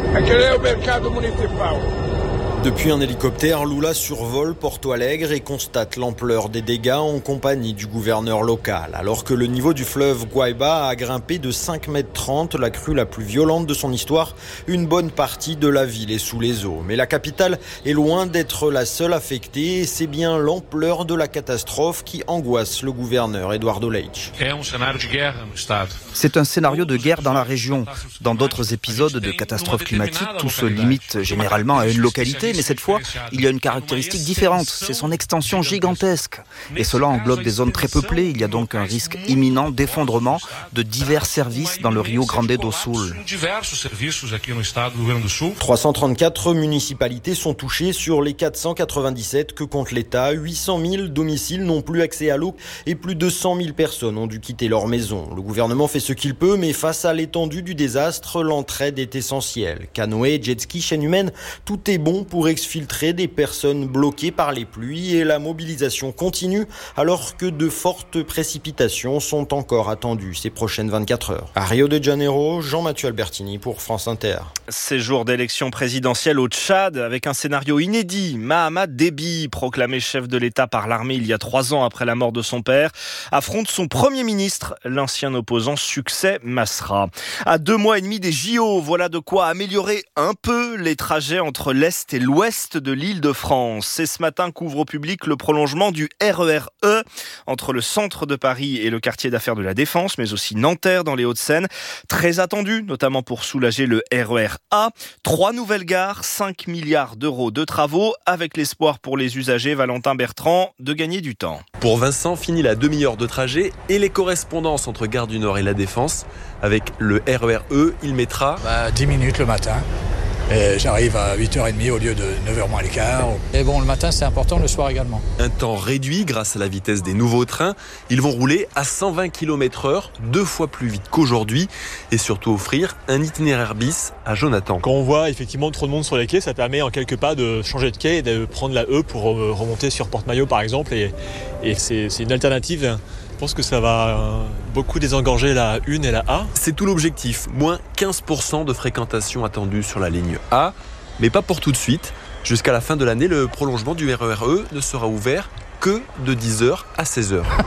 Depuis un hélicoptère, Lula survole Porto Alegre et constate l'ampleur des dégâts en compagnie du gouverneur local. Alors que le niveau du fleuve Guaíba a grimpé de cinq mètres trente, la crue la plus violente de son histoire, une bonne partie de la ville est sous les eaux. Mais la capitale est loin d'être la seule affectée et c'est bien l'ampleur de la catastrophe qui angoisse le gouverneur Eduardo Leite. C'est un scénario de guerre dans la région. Dans d'autres épisodes de catastrophes climatiques, tout se limite généralement à une localité. Mais cette fois, il y a une caractéristique différente, c'est son extension gigantesque. Et cela englobe des zones très peuplées, il y a donc un risque imminent d'effondrement de divers services dans le Rio Grande do Sul. trois cent trente-quatre municipalités sont touchées sur les quatre cent quatre-vingt-dix-sept que compte l'État. huit cent mille domiciles n'ont plus accès à l'eau et plus de cent mille personnes ont dû quitter leur maison. Le gouvernement fait ce qu'il peut, mais face à l'étendue du désastre, l'entraide est essentielle. Canoë, jet ski, chaîne humaine, tout est bon pour exfiltrer des personnes bloquées par les pluies et la mobilisation continue alors que de fortes précipitations sont encore attendues ces prochaines vingt-quatre heures. À Rio de Janeiro, Jean-Mathieu Albertini pour France Inter. Séjour d'élection présidentielle au Tchad avec un scénario inédit. Mahamat Déby, proclamé chef de l'État par l'armée il y a trois ans après la mort de son père, affronte son premier ministre, l'ancien opposant Succès Masra. À deux mois et demi des J O, voilà de quoi améliorer un peu les trajets entre l'Est et l'Ouest de l'Île-de-France. Et ce matin couvre au public le prolongement du R E R E entre le centre de Paris et le quartier d'affaires de la Défense, mais aussi Nanterre dans les Hauts-de-Seine. Très attendu, notamment pour soulager le R E R A. Trois nouvelles gares, cinq milliards d'euros de travaux, avec l'espoir pour les usagers, Valentin Bertrand, de gagner du temps. Pour Vincent, fini la demi-heure de trajet et les correspondances entre Gare du Nord et la Défense. Avec le R E R E, il mettra bah, dix minutes le matin. Et j'arrive à huit heures trente au lieu de neuf heures moins le quart. Et bon, le matin, c'est important, le soir également. Un temps réduit grâce à la vitesse des nouveaux trains. Ils vont rouler à cent vingt kilomètres heure, deux fois plus vite qu'aujourd'hui. Et surtout offrir un itinéraire bis à Jonathan. Quand on voit effectivement trop de monde sur les quais, ça permet en quelques pas de changer de quai et de prendre la E pour remonter sur Porte-Maillot par exemple. Et, et c'est, c'est une alternative. Je pense que ça va beaucoup désengorger la un et la A. C'est tout l'objectif. Moins quinze pour cent de fréquentation attendue sur la ligne A. Mais pas pour tout de suite. Jusqu'à la fin de l'année, le prolongement du R E R E ne sera ouvert que de dix heures à seize heures.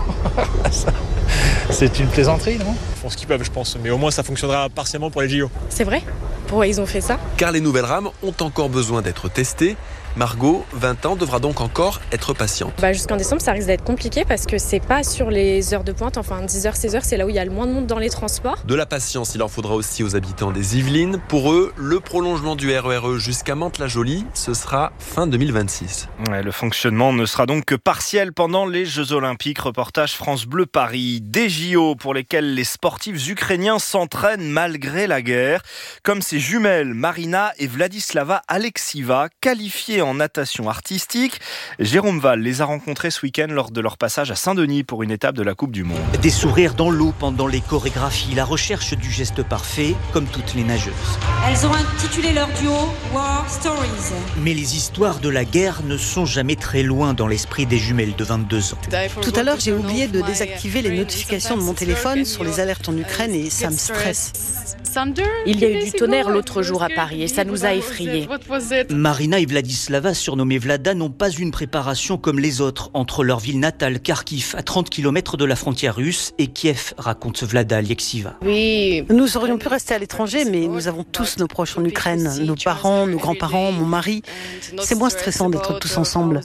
C'est une plaisanterie, non ? Ils font ce qu'ils peuvent, je pense. Mais au moins, ça fonctionnera partiellement pour les J O. C'est vrai ? pourquoi ils ont fait ça. Car les nouvelles rames ont encore besoin d'être testées. Margot, vingt ans, devra donc encore être patiente. Bah jusqu'en décembre, ça risque d'être compliqué parce que c'est pas sur les heures de pointe, enfin dix heures, seize heures, c'est là où il y a le moins de monde dans les transports. De la patience, il en faudra aussi aux habitants des Yvelines. Pour eux, le prolongement du R E R E jusqu'à Mantes-la-Jolie, ce sera fin deux mille vingt-six. Ouais, le fonctionnement ne sera donc que partiel pendant les Jeux Olympiques. Reportage France Bleu Paris. Des J O pour lesquels les sportifs ukrainiens s'entraînent malgré la guerre. Comme ces jumelles Marina et Vladislava Alexieva, qualifiées en natation artistique. Jérôme Val les a rencontrés ce week-end lors de leur passage à Saint-Denis pour une étape de la Coupe du Monde. Des sourires dans l'eau pendant les chorégraphies, la recherche du geste parfait, comme toutes les nageuses. Elles ont intitulé leur duo War Stories. Mais les histoires de la guerre ne sont jamais très loin dans l'esprit des jumelles de vingt-deux ans. Tout à l'heure, j'ai oublié de désactiver les notifications de mon téléphone sur les alertes en Ukraine et ça me stresse. Il y a eu du tonnerre l'autre jour à Paris et ça nous a effrayés. Marina et Vladislava, surnommées Vlada, n'ont pas une préparation comme les autres entre leur ville natale, Kharkiv, à trente kilomètres de la frontière russe, et Kiev, raconte Vlada Alexieva. Oui, nous aurions pu rester à l'étranger, mais nous avons tous nos proches en Ukraine, nos parents, nos grands-parents, mon mari. C'est moins stressant d'être tous ensemble.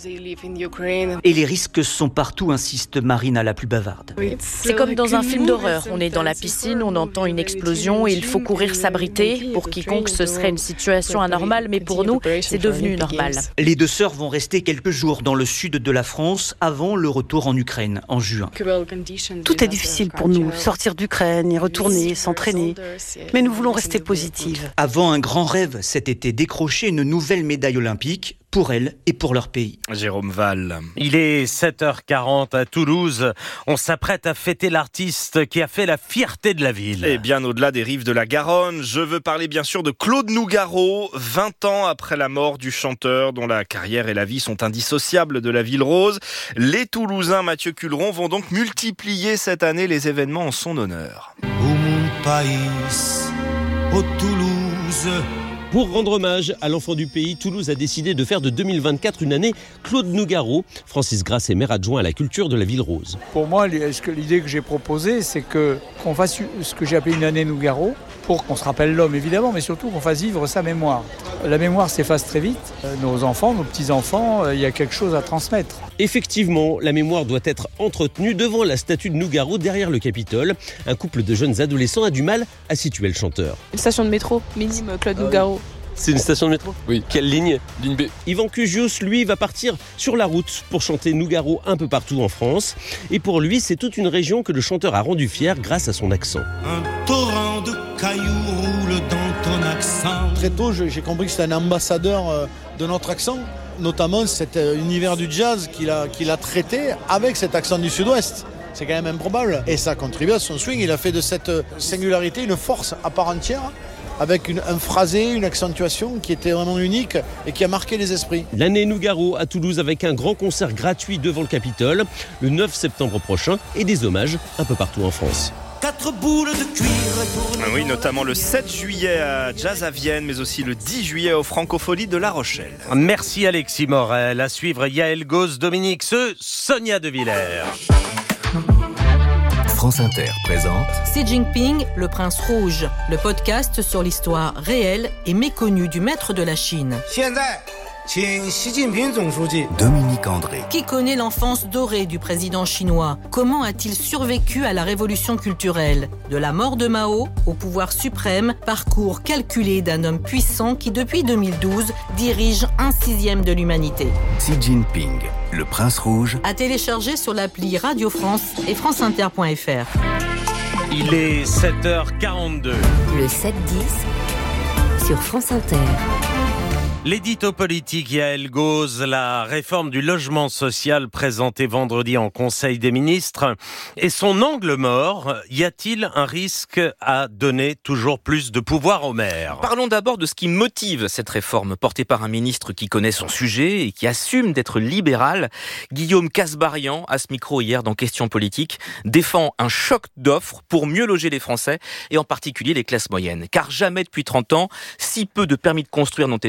Et les risques sont partout, insiste Marina, la plus bavarde. C'est comme dans un film d'horreur. On est dans la piscine, on entend une explosion et il faut courir s'abriter. Pour quiconque, ce serait une situation anormale, mais pour nous, c'est devenu normal. Les deux sœurs vont rester quelques jours dans le sud de la France avant le retour en Ukraine, en juin. Tout est difficile pour nous, sortir d'Ukraine, y retourner, s'entraîner. Mais nous voulons rester positives. Avant un grand rêve cet été, décrocher une nouvelle médaille olympique pour elles et pour leur pays. Jérôme Val. Il est sept heures quarante à Toulouse. On s'apprête à fêter l'artiste qui a fait la fierté de la ville. Et bien au-delà des rives de la Garonne, je veux parler bien sûr de Claude Nougaro, vingt ans après la mort du chanteur dont la carrière et la vie sont indissociables de la ville rose. Les Toulousains Mathieu Culeron vont donc multiplier cette année les événements en son honneur. Au mon pays, au Toulouse. Pour rendre hommage à l'enfant du pays, Toulouse a décidé de faire de deux mille vingt-quatre une année Claude Nougaro. Francis Grasse est maire adjoint à la culture de la ville rose. Pour moi, l'idée que j'ai proposée, c'est que, qu'on fasse ce que j'ai appelé une année Nougaro, pour qu'on se rappelle l'homme évidemment, mais surtout qu'on fasse vivre sa mémoire. La mémoire s'efface très vite. Nos enfants, nos petits-enfants, il y a quelque chose à transmettre. Effectivement, la mémoire doit être entretenue devant la statue de Nougaro derrière le Capitole. Un couple de jeunes adolescents a du mal à situer le chanteur. Une station de métro, minime Claude euh, Nougaro. C'est une station de métro ? Oui. Quelle ligne ? Ligne B. Yvan Cugius, lui, va partir sur la route pour chanter Nougaro un peu partout en France. Et pour lui, c'est toute une région que le chanteur a rendu fier grâce à son accent. Un torrent de cailloux roule dans ton accent. Très tôt, j'ai compris que c'était un ambassadeur de notre accent, notamment cet univers du jazz qu'il a, qu'il a traité avec cet accent du sud-ouest. C'est quand même improbable. Et ça a contribué à son swing. Il a fait de cette singularité une force à part entière, avec une, un phrasé, une accentuation qui était vraiment unique et qui a marqué les esprits. L'année Nougaro à Toulouse avec un grand concert gratuit devant le Capitole le neuf septembre prochain et des hommages un peu partout en France. Quatre boules de cuir. Ah oui, notamment le sept juillet à Jazz à Vienne, mais aussi le dix juillet aux Francopholies de La Rochelle. Merci Alexis Morel. À suivre Yael Gauze, Dominique Seux, Sonia De Villers. France Inter présente Xi Jinping, le prince rouge, le podcast sur l'histoire réelle et méconnue du maître de la Chine. Dominique André. Qui connaît l'enfance dorée du président chinois ? Comment a-t-il survécu à la révolution culturelle ? De la mort de Mao au pouvoir suprême, parcours calculé d'un homme puissant qui depuis deux mille douze dirige un sixième de l'humanité. Xi Jinping, le prince rouge. À télécharger sur l'appli Radio France et franceinter point f r. Il est sept heures quarante-deux. Le sept dix sur France Inter. L'édito politique Yael Gauze, la réforme du logement social présentée vendredi en Conseil des ministres et son angle mort, y a-t-il un risque à donner toujours plus de pouvoir aux maires ? Parlons d'abord de ce qui motive cette réforme, portée par un ministre qui connaît son sujet et qui assume d'être libéral. Guillaume Kasbarian, à ce micro hier dans Questions politiques, défend un choc d'offres pour mieux loger les Français et en particulier les classes moyennes. Car jamais depuis trente ans, si peu de permis de construire n'ont été délivrés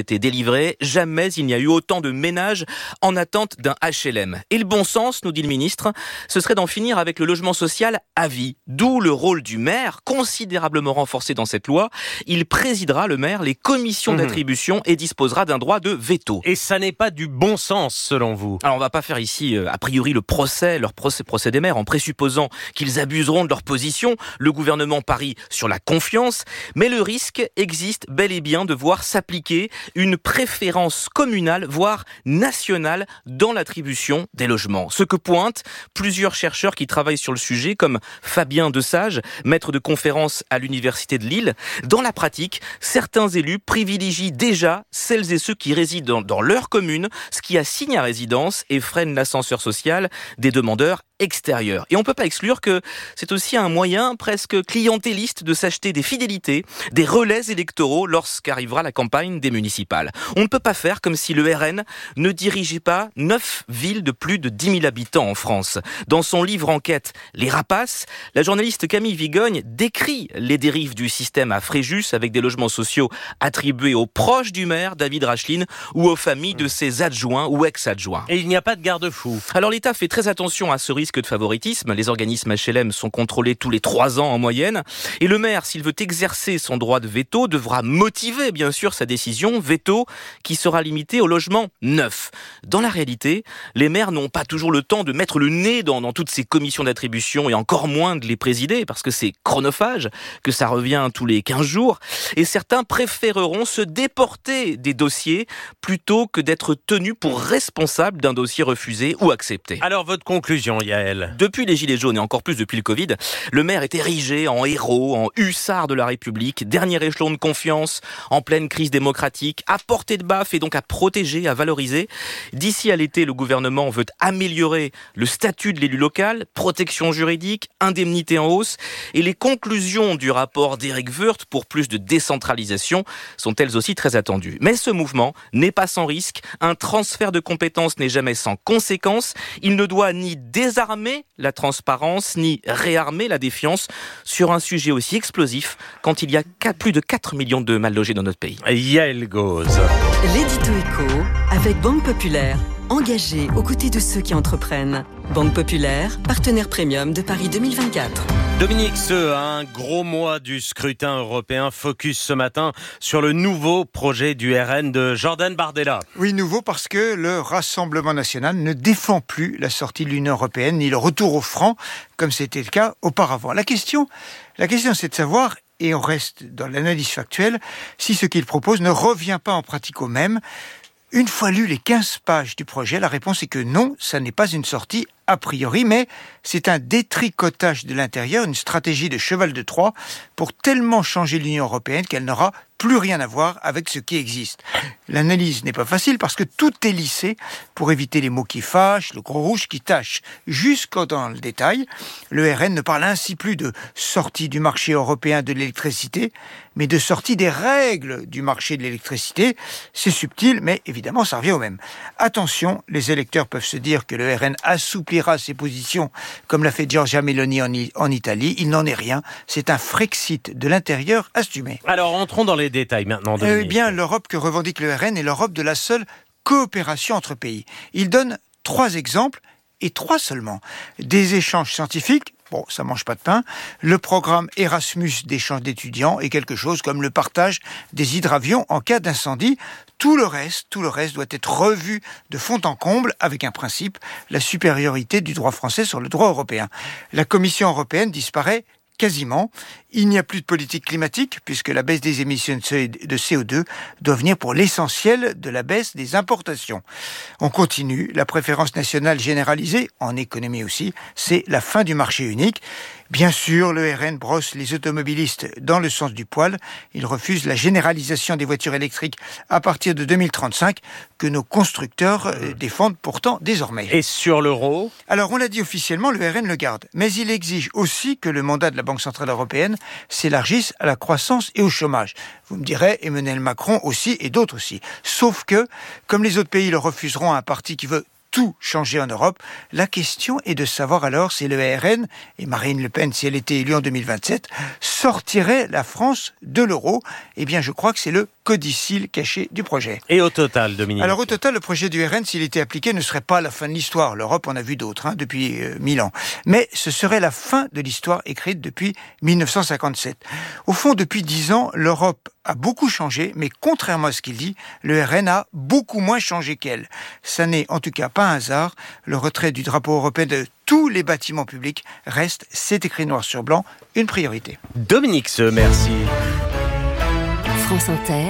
livrés. Jamais il n'y a eu autant de ménages en attente d'un H L M. Et le bon sens, nous dit le ministre, ce serait d'en finir avec le logement social à vie. D'où le rôle du maire, considérablement renforcé dans cette loi. Il présidera, le maire, les commissions mmh. d'attribution et disposera d'un droit de veto. Et ça n'est pas du bon sens, selon vous? Alors on va pas faire ici, euh, a priori, le procès, leur procès, procès des maires, en présupposant qu'ils abuseront de leur position. Le gouvernement parie sur la confiance, mais le risque existe bel et bien de voir s'appliquer une préférence communale, voire nationale, dans l'attribution des logements. Ce que pointent plusieurs chercheurs qui travaillent sur le sujet, comme Fabien Desage, maître de conférence à l'Université de Lille. Dans la pratique, certains élus privilégient déjà celles et ceux qui résident dans, dans leur commune, ce qui assigne à résidence et freine l'ascenseur social des demandeurs extérieurs. Et on ne peut pas exclure que c'est aussi un moyen presque clientéliste de s'acheter des fidélités, des relais électoraux lorsqu'arrivera la campagne des municipales. On ne peut pas faire comme si le R N ne dirigeait pas neuf villes de plus de dix mille habitants en France. Dans son livre enquête Les Rapaces, la journaliste Camille Vigogne décrit les dérives du système à Fréjus avec des logements sociaux attribués aux proches du maire, David Racheline, ou aux familles de ses adjoints ou ex-adjoints. Et il n'y a pas de garde-fou. Alors l'État fait très attention à ce risque de favoritisme. Les organismes H L M sont contrôlés tous les trois ans en moyenne. Et le maire, s'il veut exercer son droit de veto, devra motiver bien sûr sa décision, veto qui sera limité au logement neuf. Dans la réalité, les maires n'ont pas toujours le temps de mettre le nez dans, dans toutes ces commissions d'attribution et encore moins de les présider parce que c'est chronophage, que ça revient tous les quinze jours. Et certains préféreront se déporter des dossiers plutôt que d'être tenus pour responsables d'un dossier refusé ou accepté. Alors votre conclusion, Yael? Depuis les Gilets jaunes et encore plus depuis le Covid, le maire est érigé en héros, en hussard de la République, dernier échelon de confiance, en pleine crise démocratique, à portée de baffe et donc à protéger, à valoriser. D'ici à l'été, le gouvernement veut améliorer le statut de l'élu local, protection juridique, indemnité en hausse, et les conclusions du rapport d'Éric Woerth pour plus de décentralisation sont elles aussi très attendues. Mais ce mouvement n'est pas sans risque, un transfert de compétences n'est jamais sans conséquences, il ne doit ni désarmer la transparence ni réarmer la défiance sur un sujet aussi explosif quand il y a plus de quatre millions de mal logés dans notre pays. Yael Gauze. L'édito éco avec Banque Populaire, engagée aux côtés de ceux qui entreprennent. Banque Populaire, partenaire premium de Paris deux mille vingt-quatre. Dominique Seux, un gros mois du scrutin européen, focus ce matin sur le nouveau projet du R N de Jordan Bardella. Oui, nouveau parce que le Rassemblement national ne défend plus la sortie de l'Union européenne ni le retour au franc, comme c'était le cas auparavant. La question, la question c'est de savoir, et on reste dans l'analyse factuelle, si ce qu'il propose ne revient pas en pratique au même. Une fois lues les quinze pages du projet, la réponse est que non, ça n'est pas une sortie a priori, mais c'est un détricotage de l'intérieur, une stratégie de cheval de Troie pour tellement changer l'Union européenne qu'elle n'aura plus rien à voir avec ce qui existe. L'analyse n'est pas facile parce que tout est lissé pour éviter les mots qui fâchent, le gros rouge qui tâche. Jusqu'au dans le détail, le R N ne parle ainsi plus de sortie du marché européen de l'électricité, mais de sortie des règles du marché de l'électricité. C'est subtil, mais évidemment, ça revient au même. Attention, les électeurs peuvent se dire que le R N assouplit ses positions, comme l'a fait Giorgia Meloni en, I- en Italie. Il n'en est rien. C'est un Frexit de l'intérieur assumé. Alors, entrons dans les détails maintenant. Eh bien, l'Europe que revendique le R N est l'Europe de la seule coopération entre pays. Il donne trois exemples, et trois seulement. Des échanges scientifiques, bon, ça mange pas de pain, le programme Erasmus d'échange d'étudiants et quelque chose comme le partage des hydravions en cas d'incendie. Tout le reste, tout le reste doit être revu de fond en comble avec un principe, la supériorité du droit français sur le droit européen. La Commission européenne disparaît quasiment. Il n'y a plus de politique climatique puisque la baisse des émissions de C O deux doit venir pour l'essentiel de la baisse des importations. On continue. La préférence nationale généralisée, en économie aussi, c'est la fin du marché unique. Bien sûr, le R N brosse les automobilistes dans le sens du poil. Il refuse la généralisation des voitures électriques à partir de deux mille trente-cinq, que nos constructeurs euh, défendent pourtant désormais. Et sur l'euro ? Alors, on l'a dit officiellement, le R N le garde. Mais il exige aussi que le mandat de la Banque Centrale Européenne s'élargisse à la croissance et au chômage. Vous me direz, Emmanuel Macron aussi, et d'autres aussi. Sauf que, comme les autres pays le refuseront à un parti qui veut tout changer en Europe. La question est de savoir alors si le R N, et Marine Le Pen, si elle était élue en deux mille vingt-sept, sortirait la France de l'euro. Eh bien, je crois que c'est le codicile caché du projet. Et au total, Dominique ? Alors au total, le projet du R N, s'il était appliqué, ne serait pas la fin de l'histoire. L'Europe en a vu d'autres hein, depuis euh, mille ans. Mais ce serait la fin de l'histoire écrite depuis mille neuf cent cinquante-sept. Au fond, depuis dix ans, l'Europe a beaucoup changé, mais contrairement à ce qu'il dit, le R N a beaucoup moins changé qu'elle. Ça n'est en tout cas pas un hasard. Le retrait du drapeau européen de tous les bâtiments publics reste, c'est écrit noir sur blanc, une priorité. Dominique Se, merci. France Inter,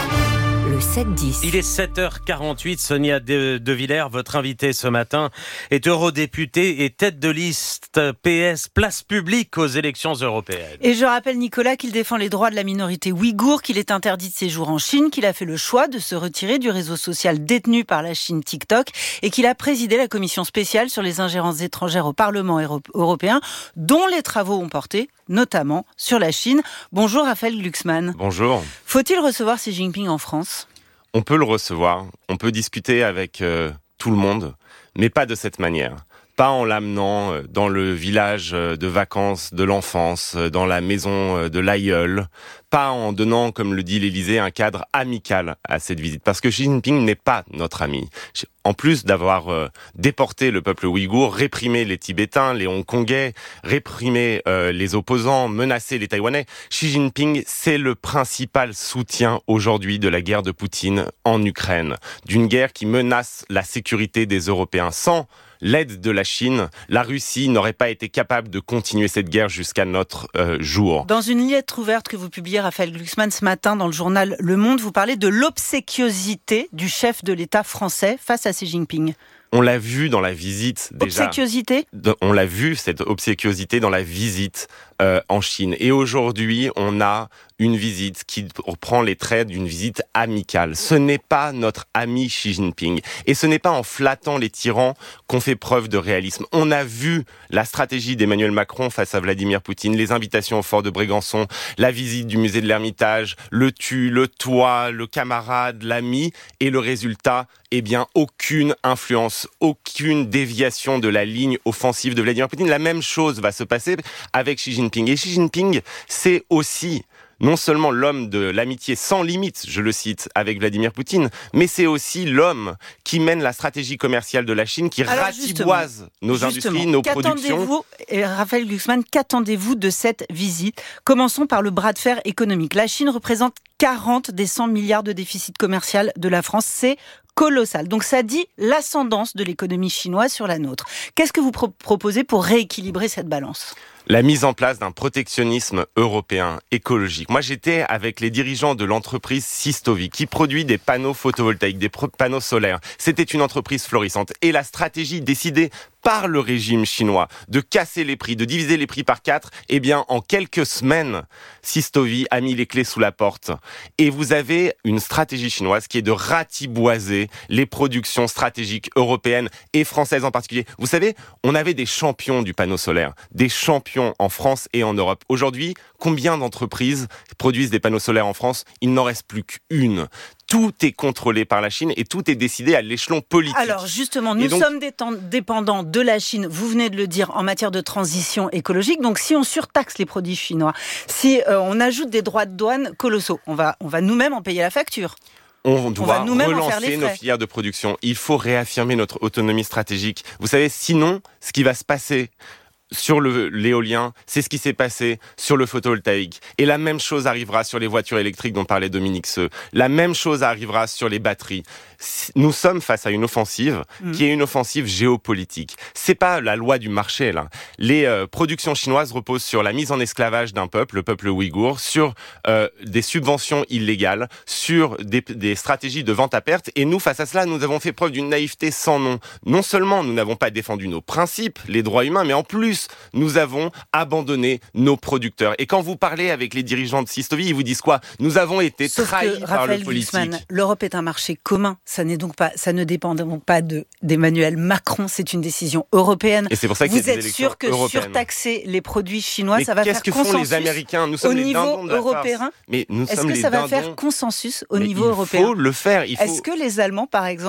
le sept dix. Il est sept heures quarante-huit. Sonia De, de Villers, votre invitée ce matin, est eurodéputée et tête de liste P S Place Publique aux élections européennes. Et je rappelle, Nicolas, qu'il défend les droits de la minorité ouïghour, qu'il est interdit de séjour en Chine, qu'il a fait le choix de se retirer du réseau social détenu par la Chine TikTok et qu'il a présidé la commission spéciale sur les ingérences étrangères au Parlement européen, dont les travaux ont porté notamment sur la Chine. Bonjour Raphaël Glucksmann. Bonjour. Faut-il recevoir Xi Jinping en France ? On peut le recevoir, on peut discuter avec euh, tout le monde, mais pas de cette manière. Pas en l'amenant dans le village de vacances de l'enfance, dans la maison de l'aïeul, pas en donnant, comme le dit l'Élysée, un cadre amical à cette visite. Parce que Xi Jinping n'est pas notre ami. En plus d'avoir euh, déporté le peuple ouïghour, réprimé les Tibétains, les Hongkongais, réprimé euh, les opposants, menacé les Taïwanais, Xi Jinping, c'est le principal soutien aujourd'hui de la guerre de Poutine en Ukraine. D'une guerre qui menace la sécurité des Européens. Sans l'aide de la Chine, la Russie n'aurait pas été capable de continuer cette guerre jusqu'à notre euh, jour. Dans une lettre ouverte que vous publiez, Raphaël Glucksmann, ce matin dans le journal Le Monde, vous parlez de l'obséquiosité du chef de l'État français face à Xi Jinping. On l'a vu dans la visite déjà. Obséquiosité ? On l'a vu, cette obséquiosité dans la visite euh, en Chine. Et aujourd'hui, on a une visite qui reprend les traits d'une visite amicale. Ce n'est pas notre ami Xi Jinping. Et ce n'est pas en flattant les tyrans qu'on fait preuve de réalisme. On a vu la stratégie d'Emmanuel Macron face à Vladimir Poutine, les invitations au fort de Brégançon, la visite du musée de l'Ermitage, le tu, le toi, le camarade, l'ami. Et le résultat, eh bien, aucune influence, aucune déviation de la ligne offensive de Vladimir Poutine. La même chose va se passer avec Xi Jinping. Et Xi Jinping, c'est aussi non seulement l'homme de l'amitié sans limite, je le cite, avec Vladimir Poutine, mais c'est aussi l'homme qui mène la stratégie commerciale de la Chine, qui Alors ratiboise nos industries, nos productions. Et Raphaël Glucksmann, qu'attendez-vous de cette visite ? Commençons par le bras de fer économique. La Chine représente quarante des cent milliards de déficit commercial de la France. C'est colossal. Donc ça dit l'ascendance de l'économie chinoise sur la nôtre. Qu'est-ce que vous pro- proposez pour rééquilibrer cette balance ? La mise en place d'un protectionnisme européen écologique. Moi, j'étais avec les dirigeants de l'entreprise Systovi, qui produit des panneaux photovoltaïques, des pro- panneaux solaires. C'était une entreprise florissante. Et la stratégie décidée par le régime chinois de casser les prix, de diviser les prix par quatre, eh bien, en quelques semaines, Systovi a mis les clés sous la porte. Et vous avez une stratégie chinoise qui est de ratiboiser les productions stratégiques européennes et françaises en particulier. Vous savez, on avait des champions du panneau solaire, des champions en France et en Europe. Aujourd'hui, combien d'entreprises produisent des panneaux solaires en France ? Il n'en reste plus qu'une. Tout est contrôlé par la Chine et tout est décidé à l'échelon politique. Alors justement, nous donc... sommes dépendants de la Chine, vous venez de le dire, en matière de transition écologique. Donc si on surtaxe les produits chinois, si euh, on ajoute des droits de douane colossaux, on va, on va nous-mêmes en payer la facture. On doit on relancer nos filières de production. Il faut réaffirmer notre autonomie stratégique. Vous savez, sinon, ce qui va se passer sur le, l'éolien, c'est ce qui s'est passé sur le photovoltaïque. Et la même chose arrivera sur les voitures électriques dont parlait Dominique Se. La même chose arrivera sur les batteries. Nous sommes face à une offensive mmh. qui est une offensive géopolitique. C'est pas la loi du marché, là. Les euh, productions chinoises reposent sur la mise en esclavage d'un peuple, le peuple ouïghour, sur euh, des subventions illégales, sur des, des stratégies de vente à perte. Et nous, face à cela, nous avons fait preuve d'une naïveté sans nom. Non seulement nous n'avons pas défendu nos principes, les droits humains, mais en plus, nous avons abandonné nos producteurs. Et quand vous parlez avec les dirigeants de Systovi, ils vous disent quoi ? Nous avons été Sauf trahis que, par Raphaël le politique. Glucksmann, l'Europe est un marché commun. Ça n'est donc pas, ça ne dépend donc pas de, d'Emmanuel Macron. C'est une décision européenne. Et c'est pour ça qu'il y a des élections européennes. Vous êtes sûr que européennes. surtaxer les produits chinois, mais ça va faire consensus consensus qu'est-ce que font les Américains ? Nous sommes au les niveau dindons de la européen farce. Mais nous Est-ce sommes que les ça va dindons. faire consensus au mais niveau il européen ? Il faut le faire. Il faut... Est-ce que les Allemands, par exemple,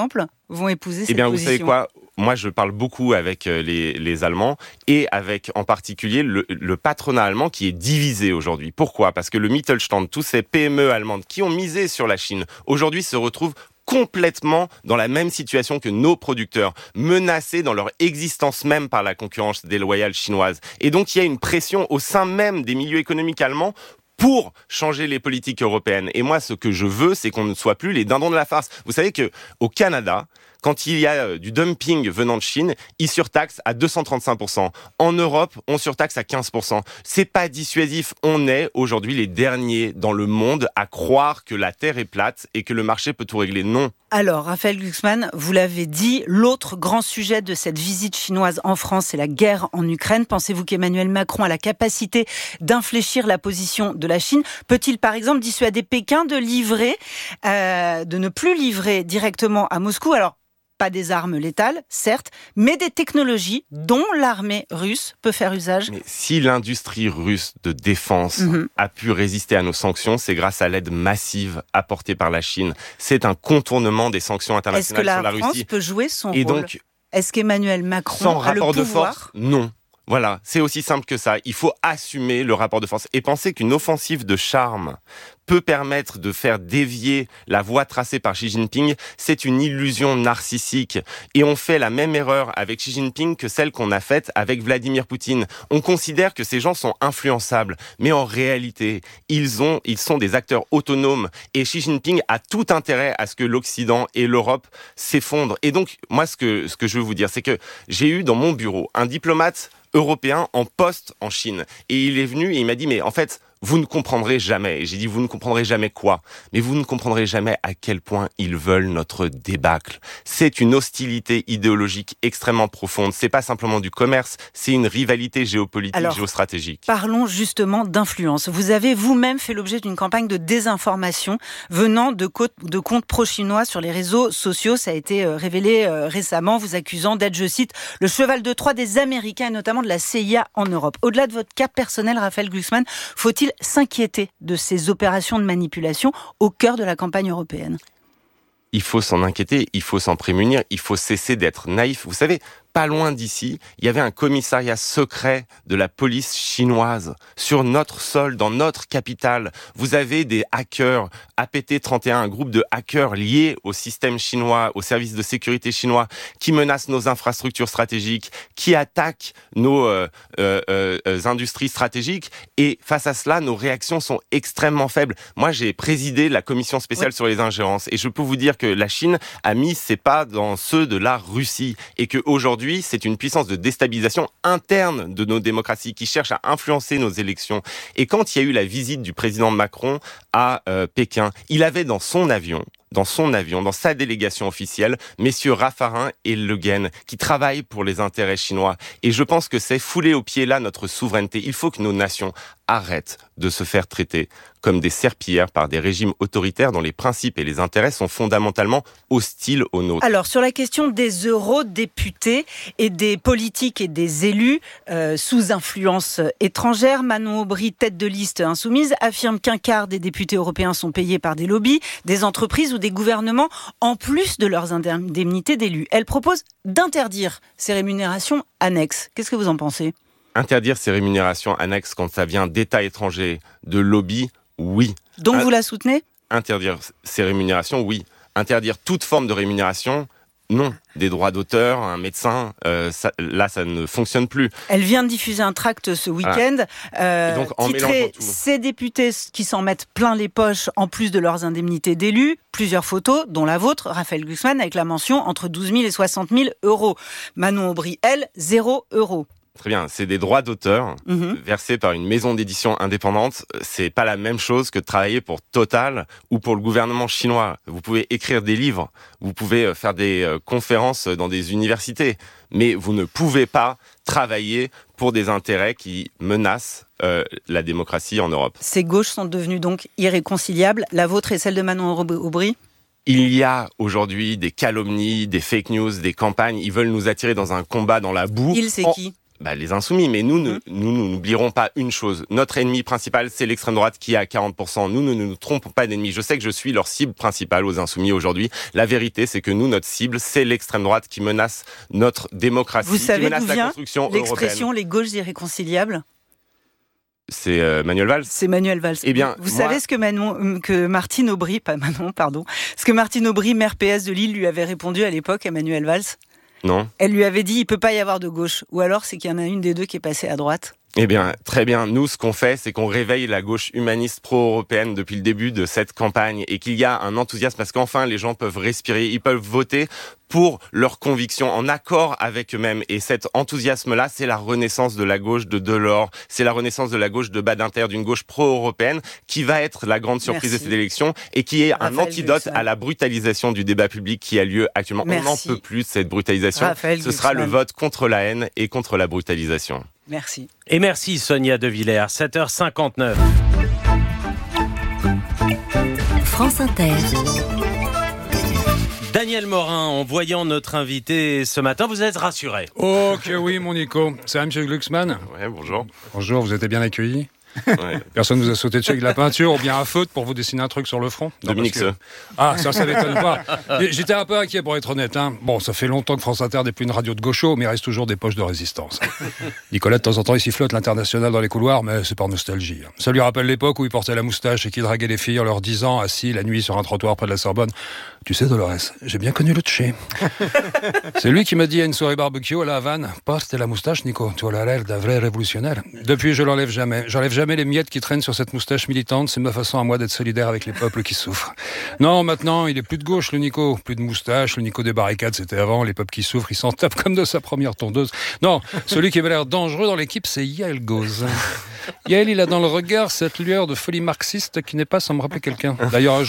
vont épouser cette Eh bien, vous position. savez quoi ? Moi, je parle beaucoup avec les, les Allemands et avec en particulier le, le patronat allemand qui est divisé aujourd'hui. Pourquoi ? Parce que le Mittelstand, tous ces P M E allemandes qui ont misé sur la Chine, aujourd'hui se retrouvent complètement dans la même situation que nos producteurs, menacés dans leur existence même par la concurrence déloyale chinoise. Et donc, il y a une pression au sein même des milieux économiques allemands pour changer les politiques européennes. Et moi, ce que je veux, c'est qu'on ne soit plus les dindons de la farce. Vous savez que au Canada, quand il y a du dumping venant de Chine, ils surtaxent à deux cent trente-cinq pour cent. En Europe, on surtaxe à quinze pour cent. C'est pas dissuasif. On est aujourd'hui les derniers dans le monde à croire que la Terre est plate et que le marché peut tout régler. Non. Alors, Raphaël Glucksmann, vous l'avez dit, l'autre grand sujet de cette visite chinoise en France, c'est la guerre en Ukraine. Pensez-vous qu'Emmanuel Macron a la capacité d'infléchir la position de la Chine ? Peut-il, par exemple, dissuader Pékin de livrer, euh, de ne plus livrer directement à Moscou ? Alors, pas des armes létales, certes, mais des technologies dont l'armée russe peut faire usage. Mais si l'industrie russe de défense mmh. a pu résister à nos sanctions, c'est grâce à l'aide massive apportée par la Chine. C'est un contournement des sanctions internationales sur la, sur la France Russie. Peut jouer son Et rôle. Donc, est-ce qu'Emmanuel Macron sans a le rapport pouvoir ? de force, non. Voilà, c'est aussi simple que ça. Il faut assumer le rapport de force et penser qu'une offensive de charme peut permettre de faire dévier la voie tracée par Xi Jinping, c'est une illusion narcissique. Et on fait la même erreur avec Xi Jinping que celle qu'on a faite avec Vladimir Poutine. On considère que ces gens sont influençables, mais en réalité, ils ont, ils sont des acteurs autonomes. Et Xi Jinping a tout intérêt à ce que l'Occident et l'Europe s'effondrent. Et donc, moi, ce que, ce que je veux vous dire, c'est que j'ai eu dans mon bureau un diplomate européen en poste en Chine. Et il est venu et il m'a dit, mais en fait, vous ne comprendrez jamais. Et j'ai dit, vous ne comprendrez jamais quoi ? Mais vous ne comprendrez jamais à quel point ils veulent notre débâcle. C'est une hostilité idéologique extrêmement profonde. C'est pas simplement du commerce, c'est une rivalité géopolitique, Alors, géostratégique. Parlons justement d'influence. Vous avez vous-même fait l'objet d'une campagne de désinformation venant de, co- de comptes pro-chinois sur les réseaux sociaux. Ça a été révélé récemment, vous accusant d'être, je cite, le cheval de Troie des Américains et notamment de la C I A en Europe. Au-delà de votre cas personnel, Raphaël Glucksmann, faut-il s'inquiéter de ces opérations de manipulation au cœur de la campagne européenne ? Il faut s'en inquiéter, il faut s'en prémunir, il faut cesser d'être naïf. Vous savez, pas loin d'ici, il y avait un commissariat secret de la police chinoise sur notre sol, dans notre capitale. Vous avez des hackers, A P T trente et un, un groupe de hackers liés au système chinois, au service de sécurité chinois, qui menacent nos infrastructures stratégiques, qui attaquent nos euh, euh, euh, industries stratégiques. Et face à cela, nos réactions sont extrêmement faibles. Moi, j'ai présidé la commission spéciale oui. sur les ingérences et je peux vous dire que la Chine a mis ses pas dans ceux de la Russie et qu'aujourd'hui, c'est une puissance de déstabilisation interne de nos démocraties qui cherche à influencer nos élections. Et quand il y a eu la visite du président Macron à euh, Pékin, il avait dans son avion, dans son avion, dans sa délégation officielle, messieurs Raffarin et Le Guen, qui travaillent pour les intérêts chinois. Et je pense que c'est fouler aux pieds là notre souveraineté. Il faut que nos nations arrêtent de se faire traiter comme des serpillères par des régimes autoritaires dont les principes et les intérêts sont fondamentalement hostiles aux nôtres. Alors, sur la question des eurodéputés et des politiques et des élus euh, sous influence étrangère, Manon Aubry, tête de liste insoumise, affirme qu'un quart des députés européens sont payés par des lobbies, des entreprises ou des gouvernements, en plus de leurs indemnités d'élus. Elle propose d'interdire ces rémunérations annexes. Qu'est-ce que vous en pensez ? Interdire ces rémunérations annexes quand ça vient d'États étrangers, de lobbies, oui. Donc Un... vous la soutenez ? Interdire ces rémunérations, oui. Interdire toute forme de rémunération, non. Des droits d'auteur, un médecin, euh, ça, là, ça ne fonctionne plus. Elle vient de diffuser un tract ce week-end, euh, donc, en titré « Ces députés qui s'en mettent plein les poches en plus de leurs indemnités d'élus ». Plusieurs photos, dont la vôtre, Raphaël Glucksmann, avec la mention entre douze mille et loixante mille euros. Manon Aubry, elle, zéro euro. Très bien, c'est des droits d'auteur mmh. versés par une maison d'édition indépendante. C'est pas la même chose que de travailler pour Total ou pour le gouvernement chinois. Vous pouvez écrire des livres, vous pouvez faire des conférences dans des universités, mais vous ne pouvez pas travailler pour des intérêts qui menacent euh, la démocratie en Europe. Ces gauches sont devenues donc irréconciliables. La vôtre et celle de Manon Aubry ? Il y a aujourd'hui des calomnies, des fake news, des campagnes. Ils veulent nous attirer dans un combat dans la boue. Il, c'est en... qui ? Bah, les insoumis, mais nous, ne, nous, nous n'oublierons pas une chose. Notre ennemi principal, c'est l'extrême droite qui est à quarante pour cent. Nous, nous ne nous trompons pas d'ennemi. Je sais que je suis leur cible principale aux insoumis aujourd'hui. La vérité, c'est que nous, notre cible, c'est l'extrême droite qui menace notre démocratie, Vous savez qui menace d'où la vient construction européenne. l'expression les gauches irréconciliables? C'est euh, Manuel Valls. C'est Manuel Valls. Eh bien, vous moi... savez ce que, Manon, que Martine Aubry, pas Manon, pardon, ce que Martine Aubry, maire P S de Lille, lui avait répondu à l'époque à Manuel Valls? Non. Elle lui avait dit, il peut pas y avoir de gauche. Ou alors, c'est qu'il y en a une des deux qui est passée à droite. Eh bien, très bien. Nous, ce qu'on fait, c'est qu'on réveille la gauche humaniste pro-européenne depuis le début de cette campagne et qu'il y a un enthousiasme parce qu'enfin, les gens peuvent respirer, ils peuvent voter pour leurs convictions, en accord avec eux-mêmes. Et cet enthousiasme-là, c'est la renaissance de la gauche de Delors, c'est la renaissance de la gauche de Badinter, d'une gauche pro-européenne qui va être la grande surprise Merci. de cette élection et qui est Raphaël un antidote Glucksmann. à la brutalisation du débat public qui a lieu actuellement. Merci. On n'en peut plus de cette brutalisation. Raphaël Ce sera Glucksmann. le vote contre la haine et contre la brutalisation. Merci. Et merci Sonia De Villers, sept heures cinquante-neuf. France Inter. Daniel Morin, en voyant notre invité ce matin, vous êtes rassuré? Oh que oui, mon Nico. C'est M. Glucksmann. Ouais, bonjour. Bonjour, vous êtes bien accueilli? Ouais. Personne ne vous a sauté dessus avec de la peinture ou bien un feutre pour vous dessiner un truc sur le front? Non, Dominique que... Seux. Ah, ça, ça m'étonne pas. J'étais un peu inquiet pour être honnête. Hein. Bon, ça fait longtemps que France Inter n'est plus une radio de gauchos, mais il reste toujours des poches de résistance. Nicolas, de temps en temps, il sifflote l'international dans les couloirs, mais c'est par nostalgie. Ça lui rappelle l'époque où il portait la moustache et qu'il draguait les filles en leur disant, assis la nuit sur un trottoir près de la Sorbonne, tu sais, Dolores, j'ai bien connu le tché. C'est lui qui m'a dit à une soirée barbecue à la Havane, porte la moustache, Nico, tu as l'air d'un vrai révolutionnaire. Depuis, je l'enlève jamais. J'enlève jamais les miettes qui traînent sur cette moustache militante, c'est ma façon à moi d'être solidaire avec les peuples qui souffrent. Non, maintenant, il est plus de gauche, le Nico. Plus de moustache, le Nico des barricades, c'était avant. Les peuples qui souffrent, ils s'en tapent comme de sa première tondeuse. Non, celui qui avait l'air dangereux dans l'équipe, c'est Yael Gauze. Yael, il a dans le regard cette lueur de folie marxiste qui n'est pas sans me rappeler quelqu'un. D'ailleurs,